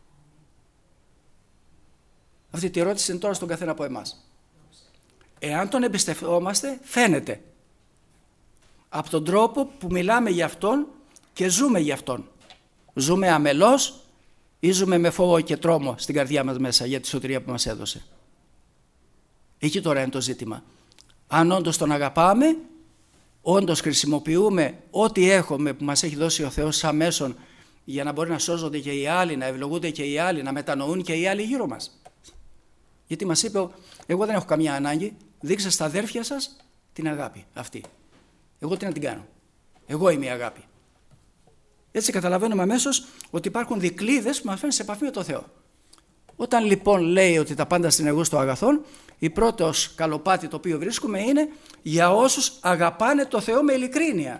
Αυτή τη ερώτηση είναι τώρα στον καθένα από εμάς. Εάν τον εμπιστευόμαστε, φαίνεται από τον τρόπο που μιλάμε για Αυτόν και ζούμε για Αυτόν. Ζούμε αμελώς ή ζούμε με φόβο και τρόμο στην καρδιά μας μέσα για τη σωτηρία που μας έδωσε? Εκεί τώρα είναι το ζήτημα. Αν όντως τον αγαπάμε, όντως χρησιμοποιούμε ό,τι έχουμε που μας έχει δώσει ο Θεός σαν μέσον για να μπορεί να σώζονται και οι άλλοι, να ευλογούνται και οι άλλοι, να μετανοούν και οι άλλοι γύρω μας. Γιατί μας είπε, εγώ δεν έχω καμία ανάγκη, δείξτε στα αδέρφια σας την αγάπη αυτή. Εγώ τι να την κάνω? Εγώ είμαι η αγάπη. Έτσι καταλαβαίνουμε αμέσως ότι υπάρχουν δικλείδες που μας φέρνουν σε επαφή με το Θεό. Όταν λοιπόν λέει ότι τα πάντα στην εγώ στο αγαθόν, η πρώτος καλοπάτι το οποίο βρίσκουμε είναι για όσους αγαπάνε το Θεό με ειλικρίνεια.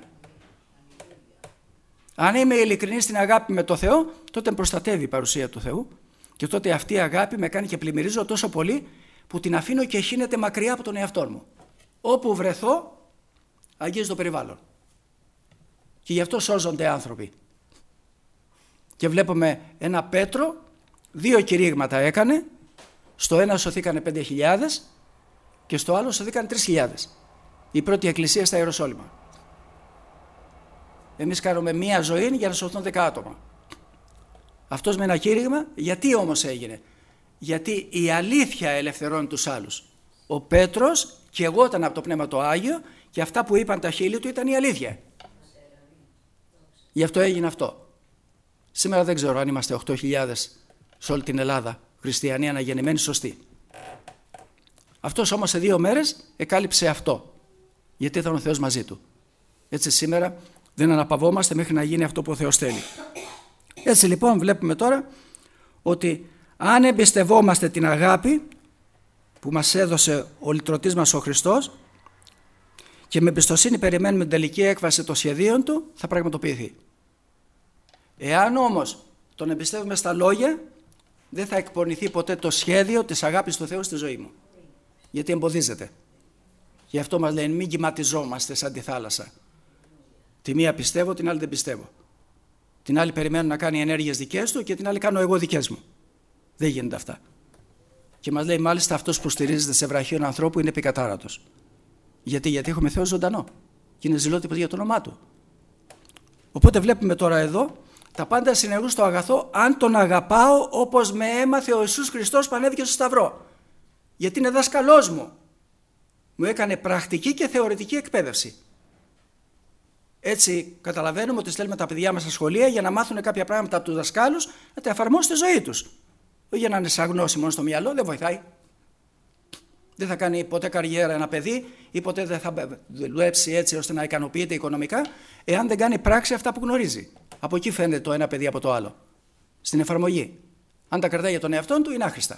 Αν είμαι ειλικρινής στην αγάπη με το Θεό, τότε προστατεύει η παρουσία του Θεού, και τότε αυτή η αγάπη με κάνει και πλημμυρίζω τόσο πολύ που την αφήνω και χύνεται μακριά από τον εαυτό μου. Όπου βρεθώ, αγγίζει το περιβάλλον. Και γι' αυτό σώζονται άνθρωποι. Και βλέπουμε ένα Πέτρο, 2 κηρύγματα έκανε, στο ένα σωθήκανε 5.000 και στο άλλο σωθήκανε 3.000. Η πρώτη εκκλησία στα Ιεροσόλυμα. Εμείς κάνουμε μία ζωή για να σωθούν 10 άτομα. Αυτός με ένα κήρυγμα, γιατί όμως έγινε? Γιατί η αλήθεια ελευθερώνει τους άλλους. Ο Πέτρος καιγόταν από το Πνεύμα το Άγιο και αυτά που είπαν τα χείλη του ήταν η αλήθεια. Γι' αυτό έγινε αυτό. Σήμερα δεν ξέρω αν είμαστε 8.000 σε όλη την Ελλάδα, χριστιανοί αναγεννημένοι σωστοί. Αυτός όμως σε 2 μέρες εκάλυψε αυτό, γιατί ήταν ο Θεός μαζί του. Έτσι σήμερα δεν αναπαυόμαστε μέχρι να γίνει αυτό που ο Θεός θέλει. Έτσι λοιπόν βλέπουμε τώρα ότι αν εμπιστευόμαστε την αγάπη που μας έδωσε ο λυτρωτής μας ο Χριστός και με εμπιστοσύνη περιμένουμε την τελική έκβαση των σχεδίων Του, θα πραγματοποιηθεί. Εάν όμως τον εμπιστεύουμε στα λόγια, δεν θα εκπονηθεί ποτέ το σχέδιο της αγάπης του Θεού στη ζωή μου. Γιατί εμποδίζεται. Γι' αυτό μας λένε μην κυματιζόμαστε σαν τη θάλασσα. Τη μία πιστεύω, την άλλη δεν πιστεύω. Την άλλη περιμένω να κάνει ενέργειες δικές του και την άλλη κάνω εγώ δικές μου. Δεν γίνεται αυτά. Και μας λέει μάλιστα αυτός που στηρίζεται σε βραχίον ανθρώπου είναι επικατάρατος. Γιατί έχουμε Θεό ζωντανό και είναι ζηλότυπος για το όνομά Του. Οπότε βλέπουμε τώρα εδώ τα πάντα συνεργούν στο αγαθό αν τον αγαπάω όπως με έμαθε ο Ιησούς Χριστός που ανέβηκε στο Σταυρό. Γιατί είναι δάσκαλός μου. Μου έκανε πρακτική και θεωρητική εκπαίδευση. Έτσι καταλαβαίνουμε ότι στέλνουμε τα παιδιά μας στα σχολεία για να μάθουν κάποια πράγματα από τους δασκάλους να τα εφαρμόσουν στη ζωή τους. Όχι για να είναι σαν γνώση μόνο στο μυαλό, δεν βοηθάει. Δεν θα κάνει ποτέ καριέρα ένα παιδί ή ποτέ δεν θα δουλέψει έτσι ώστε να ικανοποιείται οικονομικά, εάν δεν κάνει πράξη αυτά που γνωρίζει. Από εκεί φαίνεται το ένα παιδί από το άλλο. Στην εφαρμογή. Αν τα κρατάει για τον εαυτόν του, είναι άχρηστα.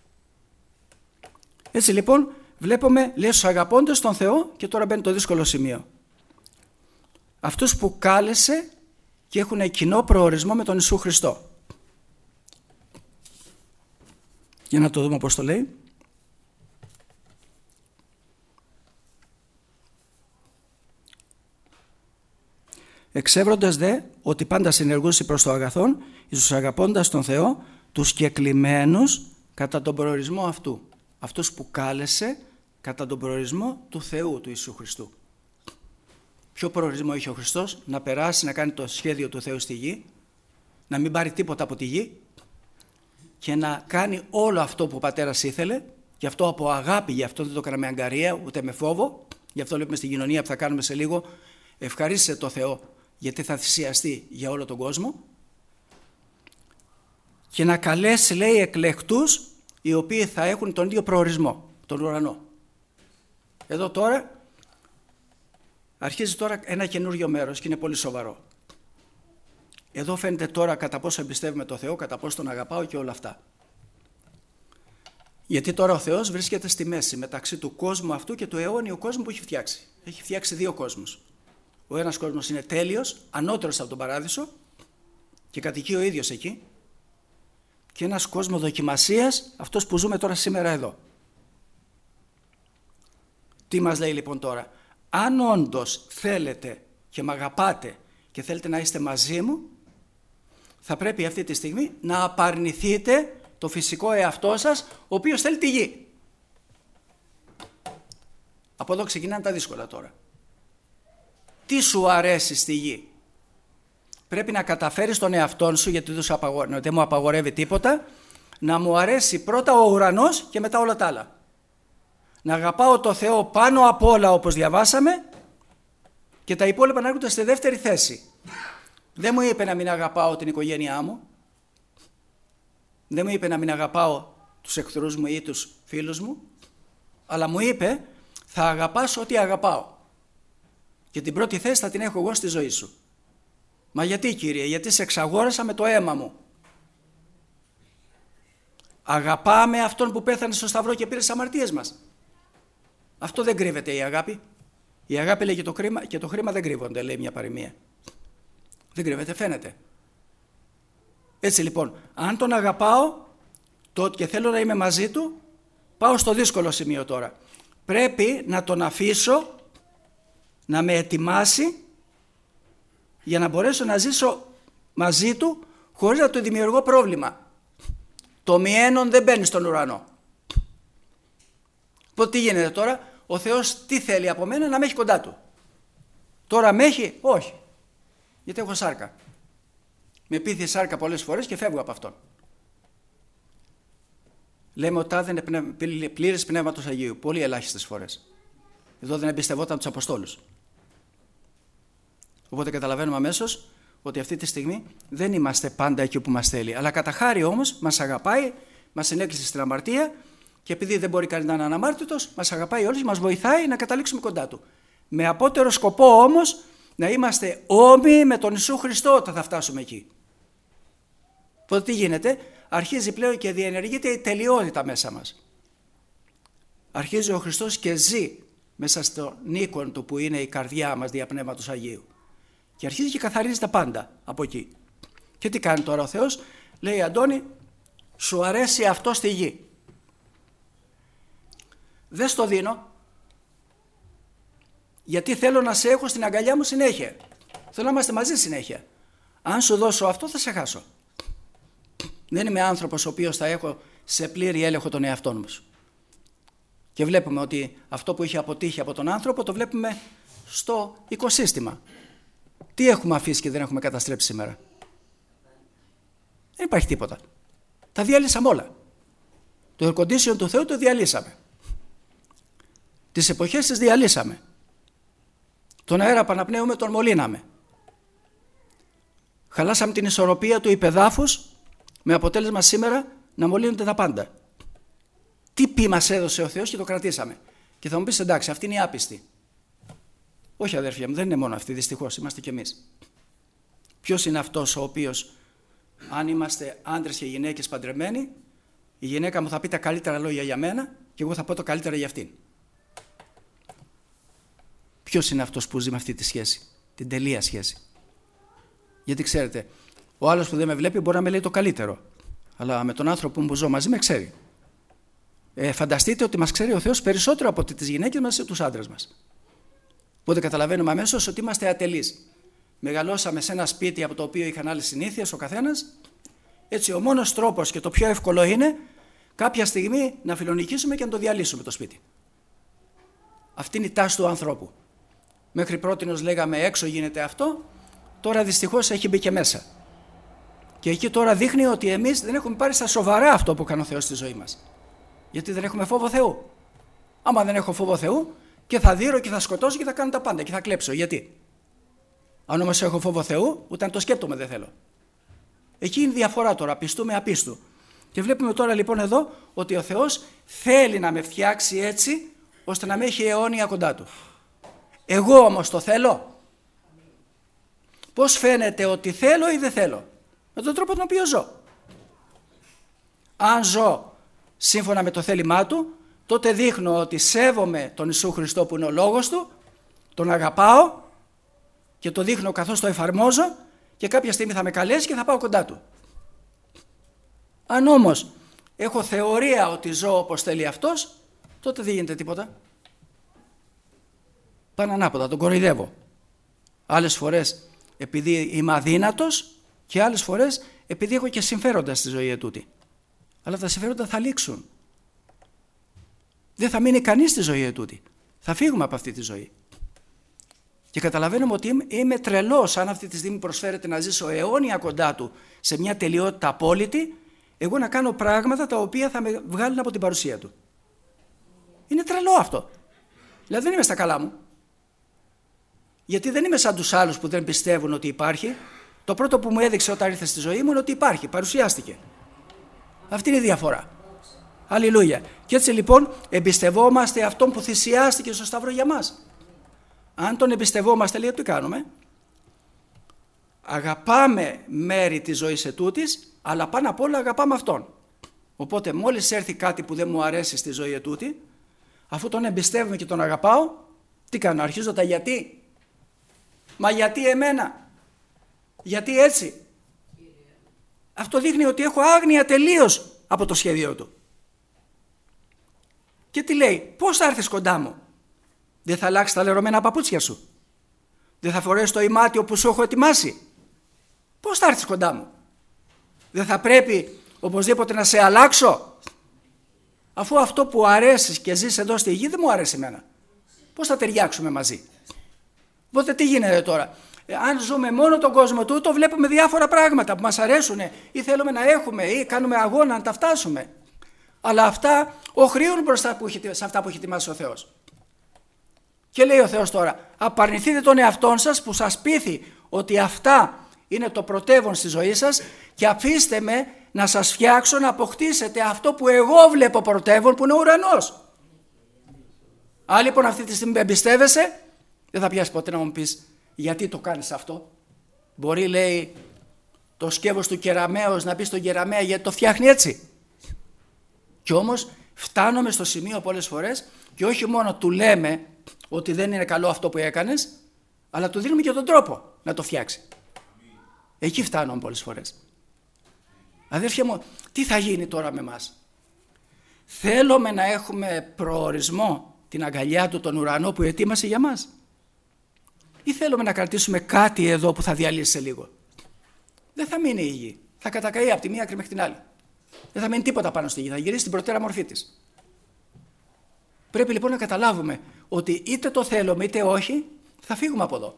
Έτσι λοιπόν βλέπουμε, λέει, στους αγαπώντες τον Θεό, και τώρα μπαίνει το δύσκολο σημείο. Αυτούς που κάλεσε και έχουν κοινό προορισμό με τον Ιησού Χριστό. Για να το δούμε πώς το λέει. Εξεύροντας δε ότι πάντα συνεργούσε προς το αγαθόν, εις τους αγαπώντας τον Θεό, τους κεκλημένους κατά τον προορισμό αυτού. Αυτούς που κάλεσε κατά τον προορισμό του Θεού, του Ιησού Χριστού. Ποιο προορισμό είχε ο Χριστός? Να περάσει, να κάνει το σχέδιο του Θεού στη γη, να μην πάρει τίποτα από τη γη και να κάνει όλο αυτό που ο Πατέρας ήθελε, γι' αυτό από αγάπη, γι' αυτό δεν το έκανα με αγκαρία ούτε με φόβο, γι' αυτό βλέπουμε στην κοινωνία που θα κάνουμε σε λίγο, ευχαρίστησε το Θεό γιατί θα θυσιαστεί για όλο τον κόσμο, και να καλέσει, λέει, εκλεκτούς οι οποίοι θα έχουν τον ίδιο προορισμό, τον ουρανό. Εδώ τώρα αρχίζει τώρα ένα καινούριο μέρος και είναι πολύ σοβαρό. Εδώ φαίνεται τώρα κατά πόσο εμπιστεύουμε τον Θεό, κατά πόσο τον αγαπάω και όλα αυτά. Γιατί τώρα ο Θεός βρίσκεται στη μέση μεταξύ του κόσμου αυτού και του αιώνιου κόσμου που έχει φτιάξει. Έχει φτιάξει δύο κόσμους. Ο ένας κόσμος είναι τέλειος, ανώτερος από τον παράδεισο και κατοικεί ο ίδιος εκεί. Και ένας κόσμος δοκιμασίας, αυτός που ζούμε τώρα σήμερα εδώ. Τι μας λέει λοιπόν τώρα? Αν όντως θέλετε και με αγαπάτε και θέλετε να είστε μαζί μου, θα πρέπει αυτή τη στιγμή να απαρνηθείτε το φυσικό εαυτό σας, ο οποίος θέλει τη γη. Από εδώ ξεκινάνε τα δύσκολα τώρα. Τι σου αρέσει στη γη? Πρέπει να καταφέρεις τον εαυτόν σου, γιατί δεν μου απαγορεύει τίποτα, να μου αρέσει πρώτα ο ουρανός και μετά όλα τα άλλα. Να αγαπάω το Θεό πάνω απ' όλα, όπως διαβάσαμε, και τα υπόλοιπα να έρχονται στη δεύτερη θέση. Δεν μου είπε να μην αγαπάω την οικογένειά μου. Δεν μου είπε να μην αγαπάω τους εχθρούς μου ή τους φίλους μου. Αλλά μου είπε θα αγαπάσω ό,τι αγαπάω. Και την πρώτη θέση θα την έχω εγώ στη ζωή σου. Μα γιατί, Κύριε? Γιατί σε εξαγόρασα με το αίμα μου. Αγαπάμε αυτόν που πέθανε στο σταυρό και πήρε τις αμαρτίες μας. Αυτό δεν κρύβεται η αγάπη. Η αγάπη λέει και το χρήμα δεν κρύβονται, λέει μια παροιμία. Δεν κρύβεται, φαίνεται. Έτσι λοιπόν, αν τον αγαπάω και θέλω να είμαι μαζί του, πάω στο δύσκολο σημείο τώρα. Πρέπει να τον αφήσω να με ετοιμάσει για να μπορέσω να ζήσω μαζί του χωρίς να του δημιουργώ πρόβλημα. Το μιένον δεν μπαίνει στον ουρανό. Οπότε τι γίνεται τώρα? Ο Θεός τι θέλει από μένα? Να με έχει κοντά του. Τώρα με έχει? Όχι. Γιατί έχω σάρκα. Με πείθει σάρκα πολλές φορές και φεύγω από αυτόν. Λέμε ότι τάδε είναι πλήρης Πνεύματος Αγίου. Πολύ ελάχιστες φορές. Εδώ δεν εμπιστευόταν τους Αποστόλους. Οπότε καταλαβαίνουμε αμέσως ότι αυτή τη στιγμή δεν είμαστε πάντα εκεί που μας θέλει. Αλλά κατά χάρη όμως μας αγαπάει, μας ενέκλεισε στην αμαρτία και επειδή δεν μπορεί κανείς να είναι αναμάρτητος, μας αγαπάει όλους και μας βοηθάει να καταλήξουμε κοντά του. Με απότερο σκοπό όμως να είμαστε όμοιοι με τον Ιησού Χριστό όταν θα φτάσουμε εκεί. Οπότε τι γίνεται? Αρχίζει πλέον και διενεργείται η τελειότητα μέσα μας. Αρχίζει ο Χριστός και ζει μέσα στο νίκον του που είναι η καρδιά μας δια Πνεύματος Αγίου. Και αρχίζει και καθαρίζει τα πάντα από εκεί. Και τι κάνει τώρα ο Θεός? Λέει Αντώνη, σου αρέσει αυτό στη γη. Δεν στο δίνω, γιατί θέλω να σε έχω στην αγκαλιά μου συνέχεια. Θέλω να είμαστε μαζί συνέχεια. Αν σου δώσω αυτό θα σε χάσω. Δεν είμαι άνθρωπος ο οποίος θα έχω σε πλήρη έλεγχο τον εαυτό μου. Και βλέπουμε ότι αυτό που είχε αποτύχει από τον άνθρωπο το βλέπουμε στο οικοσύστημα. Τι έχουμε αφήσει και δεν έχουμε καταστρέψει σήμερα? Δεν υπάρχει τίποτα. Τα διαλύσαμε όλα. Το air condition του Θεού το διαλύσαμε. Τις εποχές τις διαλύσαμε. Τον αέρα παναπνέουμε, τον μολύναμε. Χαλάσαμε την ισορροπία του υπεδάφους με αποτέλεσμα σήμερα να μολύνονται τα πάντα. Τι πει μας έδωσε ο Θεός και το κρατήσαμε. Και θα μου πεις εντάξει, αυτή είναι η άπιστη. Όχι αδέρφια μου, δεν είναι μόνο αυτή, δυστυχώς είμαστε κι εμείς. Ποιος είναι αυτός ο οποίος Αν είμαστε άντρες και γυναίκες παντρεμένοι, η γυναίκα μου θα πει τα καλύτερα λόγια για μένα και εγώ θα πω το καλύτερα για αυτήν. Ποιος είναι αυτός που ζει με αυτή τη σχέση, την τελεία σχέση? Γιατί ξέρετε, ο άλλος που δεν με βλέπει μπορεί να με λέει το καλύτερο, αλλά με τον άνθρωπο που ζω μαζί με ξέρει. Φανταστείτε ότι μας ξέρει ο Θεός περισσότερο από τις γυναίκες μας ή τους άντρες μας. Οπότε καταλαβαίνουμε αμέσως ότι είμαστε ατελείς. Μεγαλώσαμε σε ένα σπίτι από το οποίο είχαν άλλες συνήθειες ο καθένας. Έτσι, ο μόνος τρόπος και το πιο εύκολο είναι κάποια στιγμή να φιλονικήσουμε και να το διαλύσουμε το σπίτι. Αυτή είναι η τάση του ανθρώπου. Μέχρι πρότινος λέγαμε έξω γίνεται αυτό, τώρα δυστυχώς έχει μπει και μέσα. Και εκεί τώρα δείχνει ότι εμείς δεν έχουμε πάρει στα σοβαρά αυτό που κάνει ο Θεός στη ζωή μας. Γιατί δεν έχουμε φόβο Θεού. Άμα δεν έχω φόβο Θεού, και θα δείρω και θα σκοτώσω και θα κάνω τα πάντα και θα κλέψω. Γιατί? Αν όμως έχω φόβο Θεού, ούτε αν το σκέπτομαι δεν θέλω. Εκεί είναι η διαφορά τώρα, πιστού με απίστου. Και βλέπουμε τώρα λοιπόν εδώ ότι ο Θεός θέλει να με φτιάξει έτσι, ώστε να με έχει αιώνια κοντά Του. Εγώ όμως το θέλω. Πώς φαίνεται ότι θέλω ή δεν θέλω? Με τον τρόπο τον οποίο ζω. Αν ζω σύμφωνα με το θέλημά Του, τότε δείχνω ότι σέβομαι τον Ιησού Χριστό που είναι ο λόγος Του, τον αγαπάω και το δείχνω καθώς το εφαρμόζω και κάποια στιγμή θα με καλέσει και θα πάω κοντά Του. Αν όμως έχω θεωρία ότι ζω όπως θέλει Αυτός, τότε δεν γίνεται τίποτα. Πάνω ανάποδα, τον κοροϊδεύω. Άλλες φορές επειδή είμαι αδύνατος και άλλες φορές επειδή έχω και συμφέροντα στη ζωή ετούτη. Αλλά τα συμφέροντα θα λήξουν. Δεν θα μείνει κανείς στη ζωή ετούτη. Θα φύγουμε από αυτή τη ζωή. Και καταλαβαίνουμε ότι είμαι τρελός αν αυτή τη στιγμή προσφέρεται να ζήσω αιώνια κοντά Του σε μια τελειότητα απόλυτη, εγώ να κάνω πράγματα τα οποία θα με βγάλουν από την παρουσία Του. Είναι τρελό αυτό. Δηλαδή δεν είμαι στα καλά μου. Γιατί δεν είμαι σαν τους άλλους που δεν πιστεύουν ότι υπάρχει. Το πρώτο που μου έδειξε όταν ήρθε στη ζωή μου είναι ότι υπάρχει, παρουσιάστηκε. Αυτή είναι η διαφορά. Αλληλούια. Και έτσι λοιπόν εμπιστευόμαστε Αυτόν που θυσιάστηκε στο Σταυρό για μας. Αν Τον εμπιστευόμαστε, λέει, τι κάνουμε? Αγαπάμε μέρη της ζωής ετούτης, αλλά πάνω απ' όλα αγαπάμε Αυτόν. Οπότε μόλις έρθει κάτι που δεν μου αρέσει στη ζωή ετούτη, αφού Τον εμπιστεύομαι και Τον αγαπάω, τι κάνω? Αρχίζω τα γιατί. Μα γιατί εμένα? Γιατί έτσι? Αυτό δείχνει ότι έχω άγνοια τελείως από το σχέδιο Του. Και τι λέει? Πώς θα έρθεις κοντά μου? Δεν θα αλλάξει τα λερωμένα παπούτσια σου? Δεν θα φορέσεις το ημάτιο που σου έχω ετοιμάσει? Πώς θα έρθεις κοντά μου? Δεν θα πρέπει οπωσδήποτε να σε αλλάξω? Αφού αυτό που αρέσεις και ζεις εδώ στη γη δεν μου αρέσει εμένα. Πώς θα ταιριάξουμε μαζί? Οπότε τι γίνεται τώρα? Αν ζούμε μόνο τον κόσμο τούτο, βλέπουμε διάφορα πράγματα που μας αρέσουν ή θέλουμε να έχουμε ή κάνουμε αγώνα να τα φτάσουμε. Αλλά αυτά οχριούν μπροστά σε αυτά που έχει ετοιμάσει ο Θεός. Και λέει ο Θεός τώρα, απαρνηθείτε τον εαυτόν σας που σας πείθει ότι αυτά είναι το πρωτεύον στη ζωή σας και αφήστε με να σας φτιάξω να αποκτήσετε αυτό που εγώ βλέπω πρωτεύον, που είναι ο ουρανός. Αν λοιπόν αυτή τη στιγμή με εμπιστεύεσαι, δεν θα πιάσει ποτέ να μου πεις γιατί το κάνεις αυτό. Μπορεί, λέει, το σκεύος του κεραμέως να πει στον κεραμέα γιατί το φτιάχνει έτσι. Και όμως φτάνουμε στο σημείο πολλές φορές και όχι μόνο του λέμε ότι δεν είναι καλό αυτό που έκανες, αλλά του δίνουμε και τον τρόπο να το φτιάξει. Εκεί φτάνουμε πολλές φορές. Αδέρφια μου, τι θα γίνει τώρα με μας? Θέλουμε να έχουμε προορισμό την αγκαλιά Του, τον ουρανό που ετοίμασε για μας? Ή θέλουμε να κρατήσουμε κάτι εδώ που θα διαλύσει σε λίγο? Δεν θα μείνει η γη. Θα κατακαεί από τη μία άκρη μέχρι την άλλη. Δεν θα μείνει τίποτα πάνω στη γη. Θα γυρίσει στην προτέρα μορφή της. Πρέπει λοιπόν να καταλάβουμε ότι είτε το θέλουμε είτε όχι, θα φύγουμε από εδώ.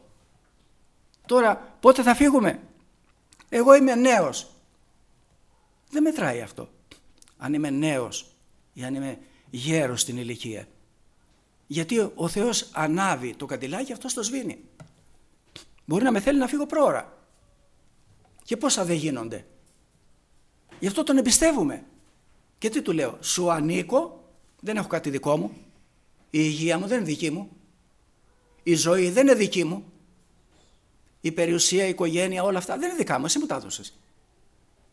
Τώρα πότε θα φύγουμε? Εγώ είμαι νέος. Δεν μετράει αυτό. Αν είμαι νέος ή αν είμαι γέρος στην ηλικία. Γιατί ο Θεός ανάβει το καντιλάκι, αυτός το σβήνει. Μπορεί να με θέλει να φύγω πρόωρα. Και πόσα δεν γίνονται. Γι' αυτό τον εμπιστεύουμε. Και τι του λέω? Σου ανήκω, δεν έχω κάτι δικό μου. Η υγεία μου δεν είναι δική μου. Η ζωή δεν είναι δική μου. Η περιουσία, η οικογένεια, όλα αυτά δεν είναι δικά μου. Εσύ μου τα έδωσες.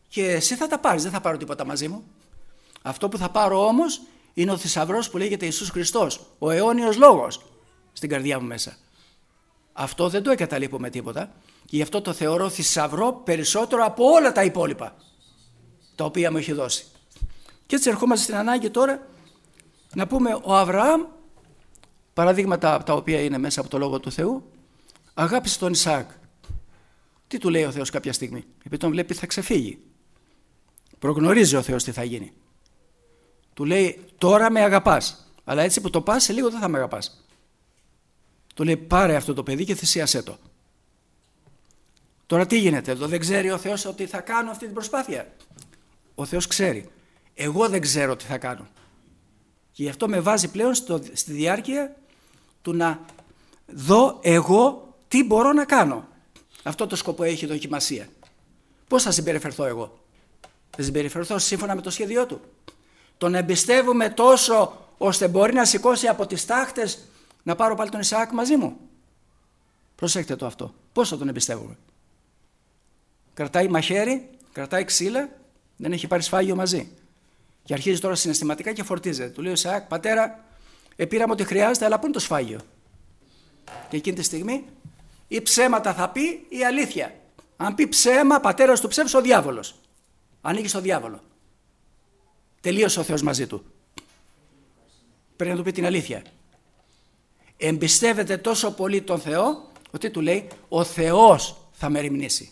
και εσύ θα τα πάρεις, δεν θα πάρω τίποτα μαζί μου. Αυτό που θα πάρω όμως είναι ο θησαυρός που λέγεται Ιησούς Χριστός, ο αιώνιος λόγος στην καρδιά μου μέσα. Αυτό δεν το εγκαταλείπω με τίποτα και γι' αυτό το θεωρώ θησαυρό περισσότερο από όλα τα υπόλοιπα τα οποία μου έχει δώσει. Και έτσι ερχόμαστε στην ανάγκη τώρα να πούμε ο Αβραάμ, παραδείγματα τα οποία είναι μέσα από το Λόγο του Θεού, αγάπησε τον Ισαάκ. Τι του λέει ο Θεός κάποια στιγμή? Επειδή τον βλέπει θα ξεφύγει. Προγνωρίζει ο Θεός τι θα γίνει. Του λέει τώρα με αγαπάς, αλλά έτσι που το πας σε λίγο δεν θα με αγαπάς. Του λέει πάρε αυτό το παιδί και θυσίασέ το. Τώρα τι γίνεται εδώ? Δεν ξέρει ο Θεός ότι θα κάνω αυτή την προσπάθεια? Ο Θεός ξέρει. Εγώ δεν ξέρω τι θα κάνω. Και γι' αυτό με βάζει πλέον στη διάρκεια του να δω εγώ τι μπορώ να κάνω. Αυτό το σκοπό έχει η δοκιμασία. Πώς θα συμπεριφερθώ εγώ? Θα συμπεριφερθώ σύμφωνα με το σχέδιό του? Τον εμπιστεύομαι τόσο ώστε μπορεί να σηκώσει από τις τάχτες να πάρω πάλι τον Ισαάκ μαζί μου? Προσέχτε το αυτό. Πώς θα τον εμπιστεύομαι? Κρατάει μαχαίρι, κρατάει ξύλα, δεν έχει πάρει σφάγιο μαζί. Και αρχίζει τώρα συναισθηματικά και φορτίζεται. Του λέει ο Ισαάκ, πατέρα, πήραμε ό,τι χρειάζεται, αλλά πού είναι το σφάγιο? Και εκείνη τη στιγμή ή ψέματα θα πει ή αλήθεια. Αν πει ψέμα, πατέρας του ψεύς ο διάβολος. Ανοίγει στο διάβολο. Τελείωσε ο Θεός μαζί του. Πρέπει να του πει την αλήθεια. Εμπιστεύεται τόσο πολύ τον Θεό ότι του λέει ο Θεός θα με ερημνήσει.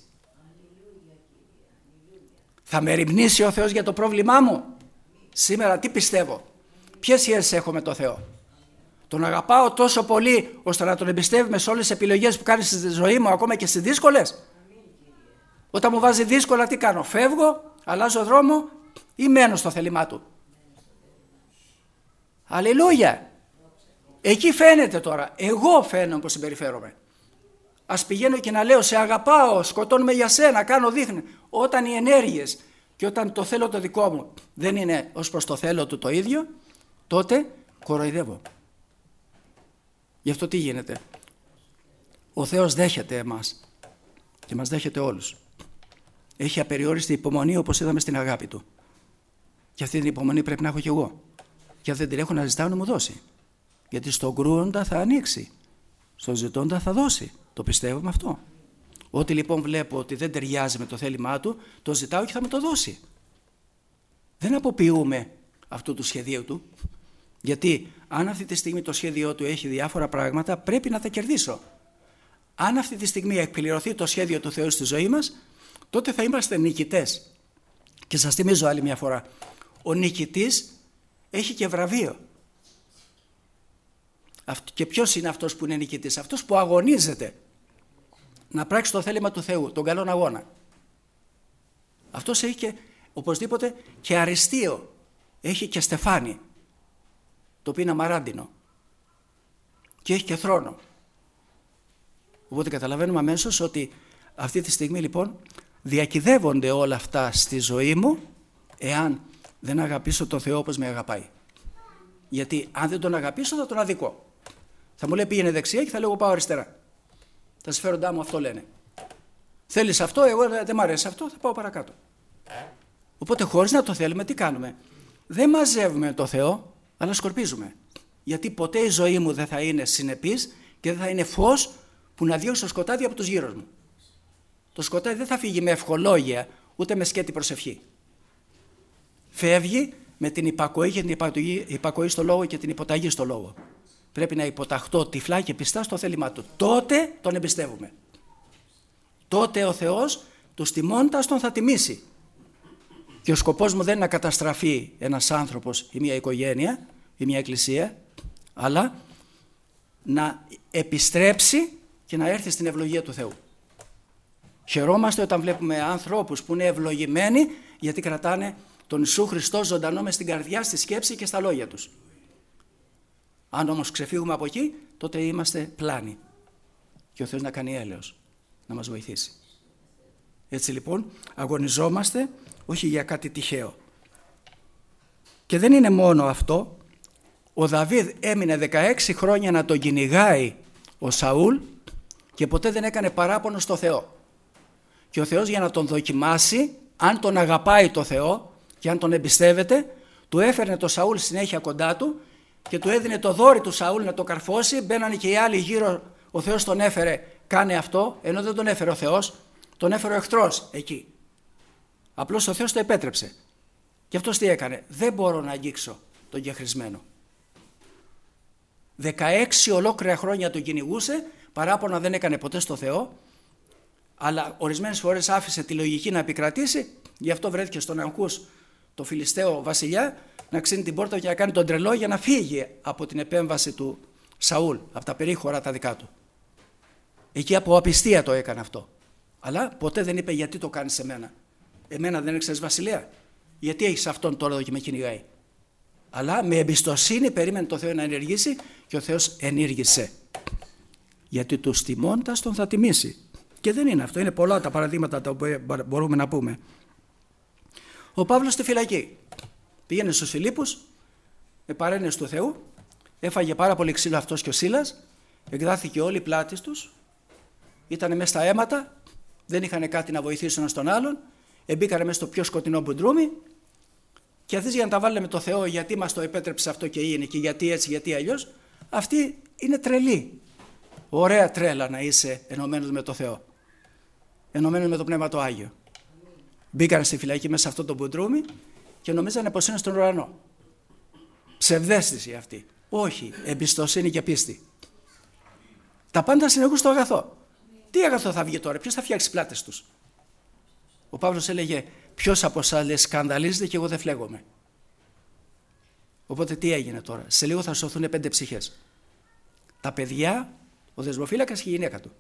Θα με ερημνήσει ο Θεός για το πρόβλημά μου? Σήμερα τι πιστεύω? Ποιες σχέσεις έχω με τον Θεό? Τον αγαπάω τόσο πολύ ώστε να τον εμπιστεύουμε σε όλες τις επιλογές που κάνει στη ζωή μου, ακόμα και στις δύσκολες? Όταν μου βάζει δύσκολα τι κάνω? Φεύγω, αλλάζω δρόμο ή μένω στο θέλημά του? Αλληλούια! Εκεί φαίνεται τώρα. Εγώ φαίνομαι πως συμπεριφέρομαι. Ας πηγαίνω και να λέω σε αγαπάω, σκοτώνουμε για σένα, κάνω δείχνει. Όταν οι ενέργειες και όταν το θέλω το δικό μου δεν είναι ως προς το θέλω του το ίδιο, τότε κοροϊδεύω. Γι' αυτό τι γίνεται? Ο Θεός δέχεται εμάς και μας δέχεται όλους. Έχει απεριόριστη υπομονή όπως είδαμε στην αγάπη του. Και αυτή την υπομονή πρέπει να έχω κι εγώ. Και αν δεν την έχω να ζητάω να μου δώσει. Γιατί στον κρούοντα θα ανοίξει, στον ζητώντα θα δώσει. Το πιστεύω με αυτό. Ό,τι λοιπόν βλέπω ότι δεν ταιριάζει με το θέλημά του, το ζητάω και θα μου το δώσει. Δεν αποποιούμε αυτού του σχεδίου του. Γιατί αν αυτή τη στιγμή το σχέδιό του έχει διάφορα πράγματα, πρέπει να τα κερδίσω. Αν αυτή τη στιγμή εκπληρωθεί το σχέδιο του Θεού στη ζωή μας, τότε θα είμαστε νικητές. Και σας θυμίζω άλλη μια φορά, ο νικητής έχει και βραβείο. Και ποιος είναι αυτός που είναι νικητής? Αυτός που αγωνίζεται να πράξει το θέλημα του Θεού, τον καλόν αγώνα. Αυτός έχει και οπωσδήποτε και αριστείο, έχει και στεφάνι, το οποίο είναι αμαράντινο και έχει και θρόνο. Οπότε καταλαβαίνουμε αμέσως ότι αυτή τη στιγμή λοιπόν διακυδεύονται όλα αυτά στη ζωή μου εάν δεν αγαπήσω τον Θεό όπως με αγαπάει. Γιατί αν δεν τον αγαπήσω θα τον αδικώ. Θα μου λέει πήγαινε δεξιά και θα λέω εγώ πάω αριστερά. Τα συμφέροντά μου αυτό λένε. Θέλεις αυτό, εγώ δεν μ' αρέσει αυτό, θα πάω παρακάτω. Οπότε χωρίς να το θέλουμε τι κάνουμε? Δεν μαζεύουμε το Θεό, αλλά σκορπίζουμε. Γιατί ποτέ η ζωή μου δεν θα είναι συνεπής και δεν θα είναι φως που να διώξει το σκοτάδι από τους γύρω μου. Το σκοτάδι δεν θα φύγει με ευχολόγια ούτε με σκέτη προσευχή. Φεύγει με την υπακοή και την υπακοή στο λόγο και την υποταγή στο λόγο. Πρέπει να υποταχτώ τυφλά και πιστά στο θέλημά του. Τότε τον εμπιστεύουμε. Τότε ο Θεός τους τιμώντας τον θα τιμήσει. Και ο σκοπός μου δεν είναι να καταστραφεί ένας άνθρωπος ή μια οικογένεια ή μια εκκλησία, αλλά να επιστρέψει και να έρθει στην ευλογία του Θεού. Χαιρόμαστε όταν βλέπουμε ανθρώπους που είναι ευλογημένοι γιατί κρατάνε τον Ιησού Χριστό ζωντανό μες στην καρδιά, στη σκέψη και στα λόγια τους. Αν όμως ξεφύγουμε από εκεί, τότε είμαστε πλάνοι. Και ο Θεός να κάνει έλεος, να μας βοηθήσει. Έτσι λοιπόν αγωνιζόμαστε όχι για κάτι τυχαίο. Και δεν είναι μόνο αυτό. Ο Δαβίδ έμεινε 16 χρόνια να τον κυνηγάει ο Σαούλ και ποτέ δεν έκανε παράπονο στο Θεό. Και ο Θεός για να τον δοκιμάσει αν τον αγαπάει το Θεό και αν τον εμπιστεύεται, του έφερνε το Σαούλ συνέχεια κοντά του και του έδινε το δόρυ του Σαούλ να το καρφώσει. Μπαίνανε και οι άλλοι γύρω, ο Θεός τον έφερε, κάνε αυτό, ενώ δεν τον έφερε ο Θεός, τον έφερε ο εχθρός εκεί. Απλώς ο Θεός το επέτρεψε. Και αυτός τι έκανε? Δεν μπορώ να αγγίξω τον κεχρισμένο. 16 ολόκληρα χρόνια τον κυνηγούσε, παράπονα δεν έκανε ποτέ στο Θεό, αλλά ορισμένες φορές άφησε τη λογική να επικρατήσει, γι' αυτό βρέθηκε στον Αγχούς, το Φιλιστέο βασιλιά, να ξύνει την πόρτα και να κάνει τον τρελό για να φύγει από την επέμβαση του Σαούλ, από τα περίχωρα τα δικά του. Εκεί από απιστία το έκανε αυτό. Αλλά ποτέ δεν είπε γιατί το κάνεις σε μένα. Εμένα δεν έξερες βασιλεία. Γιατί έχεις αυτόν τώρα εδώ και με κυνηγάει? Αλλά με εμπιστοσύνη περίμενε το Θεό να ενεργήσει και ο Θεός ενήργησε. Γιατί τους τιμώντας τον θα τιμήσει. Και δεν είναι αυτό, είναι πολλά τα παραδείγματα τα οποία μπορούμε να πούμε. Ο Παύλος στη φυλακή πήγαινε στους Φιλίππους με παρένοιες του Θεού, έφαγε πάρα πολύ ξύλο αυτός και ο Σίλας, εκδάθηκε όλη η πλάτη τους, ήταν μέσα στα αίματα, δεν είχαν κάτι να βοηθήσουν ένας τον άλλον, μπήκανε μέσα στο πιο σκοτεινό μπουντρούμι και αυτοί για να τα βάλουν με το Θεό, γιατί μας το επέτρεψε αυτό και είναι και γιατί έτσι, γιατί αλλιώς, αυτοί είναι τρελοί. Ωραία τρέλα να είσαι ενωμένος με το Θεό, ενωμένος με το Πνεύμα το Άγιο. Μπήκαν στη φυλακή μέσα σε αυτό το μπουντρούμι και νομίζανε πως είναι στον ουρανό. Ψευδαίσθηση αυτή. Όχι, εμπιστοσύνη και πίστη. Τα πάντα συνεχούν στο αγαθό. Τι αγαθό θα βγει τώρα, ποιος θα φτιάξει τις πλάτες τους? Ο Παύλος έλεγε, ποιος από εσάς σκανδαλίζεται και εγώ δεν φλέγομαι. Οπότε τι έγινε τώρα? Σε λίγο θα σωθούν 5 ψυχές. Τα παιδιά, ο δεσμοφύλακας και η γυναίκα του.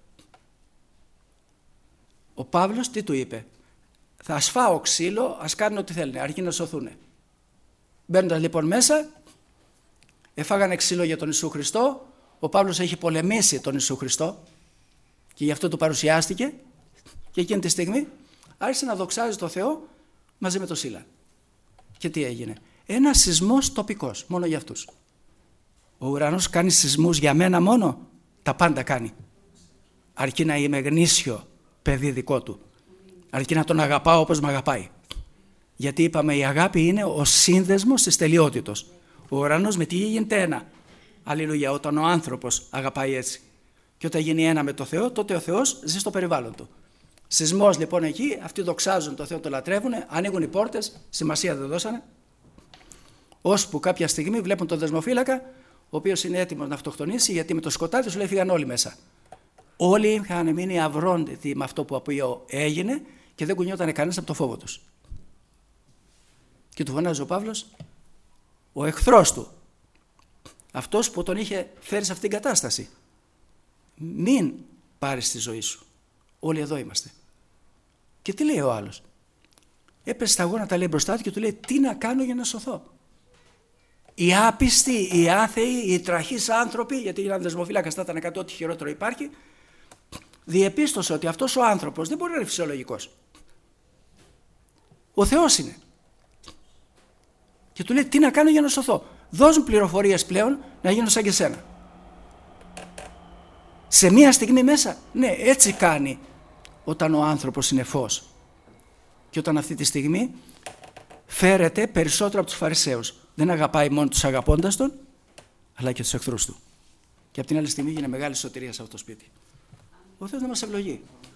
Ο Παύλος τι του είπε? Θα ασφάω ξύλο, ας κάνουν ό,τι θέλουν, αρκεί να σωθούν. Μπαίνοντας λοιπόν μέσα, εφάγανε ξύλο για τον Ιησού Χριστό. Ο Παύλος έχει πολεμήσει τον Ιησού Χριστό και γι' αυτό του παρουσιάστηκε και εκείνη τη στιγμή άρχισε να δοξάζει το Θεό μαζί με τον Σίλα. Και τι έγινε? Ένας σεισμός τοπικός, μόνο για αυτούς. Ο ουρανός κάνει σεισμούς για μένα μόνο? Τα πάντα κάνει. Αρκεί να είμαι γνήσιο παιδί δικό του. Αρκεί να τον αγαπάω όπως με αγαπάει. Γιατί είπαμε η αγάπη είναι ο σύνδεσμος της τελειότητος. Ο ουρανός με τη γη γίνεται ένα. Αλληλούια, όταν ο άνθρωπος αγαπάει έτσι. Και όταν γίνει ένα με το Θεό, τότε ο Θεός ζει στο περιβάλλον του. Σεισμός λοιπόν εκεί, αυτοί δοξάζουν το Θεό, το λατρεύουν, ανοίγουν οι πόρτες, σημασία δεν δώσανε. Ώσπου κάποια στιγμή βλέπουν τον δεσμοφύλακα, ο οποίος είναι έτοιμος να αυτοκτονήσει, γιατί με το σκοτάδι σου λέει φύγαν όλοι μέσα. Όλοι είχαν μείνει αυρόντιτοι με αυτό που έγινε και δεν κουνιόταν κανένας από το φόβο τους. Και του φωνάζει ο Παύλος, ο εχθρός του, αυτός που τον είχε φέρει σε αυτήν την κατάσταση. Μην πάρεις τη ζωή σου. Όλοι εδώ είμαστε. Και τι λέει ο άλλος? Έπεσε στα γόνατα, λέει, μπροστά του και του λέει, τι να κάνω για να σωθώ? Οι άπιστοι, οι άθεοι, οι τραχείς άνθρωποι, γιατί για έναν δεσμοφύλακα θα ήταν κάτι ό,τι χειρότερο υπάρχει, διεπίστωσε ότι αυτός ο άνθρωπος δεν μπορεί να είναι φυσιολογικός. Ο Θεός είναι. Και του λέει, τι να κάνω για να σωθώ? Δώσ' μου πληροφορίες πλέον να γίνω σαν και σένα. Σε μία στιγμή μέσα, ναι, έτσι κάνει όταν ο άνθρωπος είναι φως. Και όταν αυτή τη στιγμή φέρεται περισσότερο από τους Φαρισαίους. Δεν αγαπάει μόνο τους αγαπώντας τον, αλλά και τους εχθρούς του. Και από την άλλη στιγμή γίνεται μεγάλη σωτηρία σε αυτό το σπίτι. Ο Θεός να μας ευλογεί.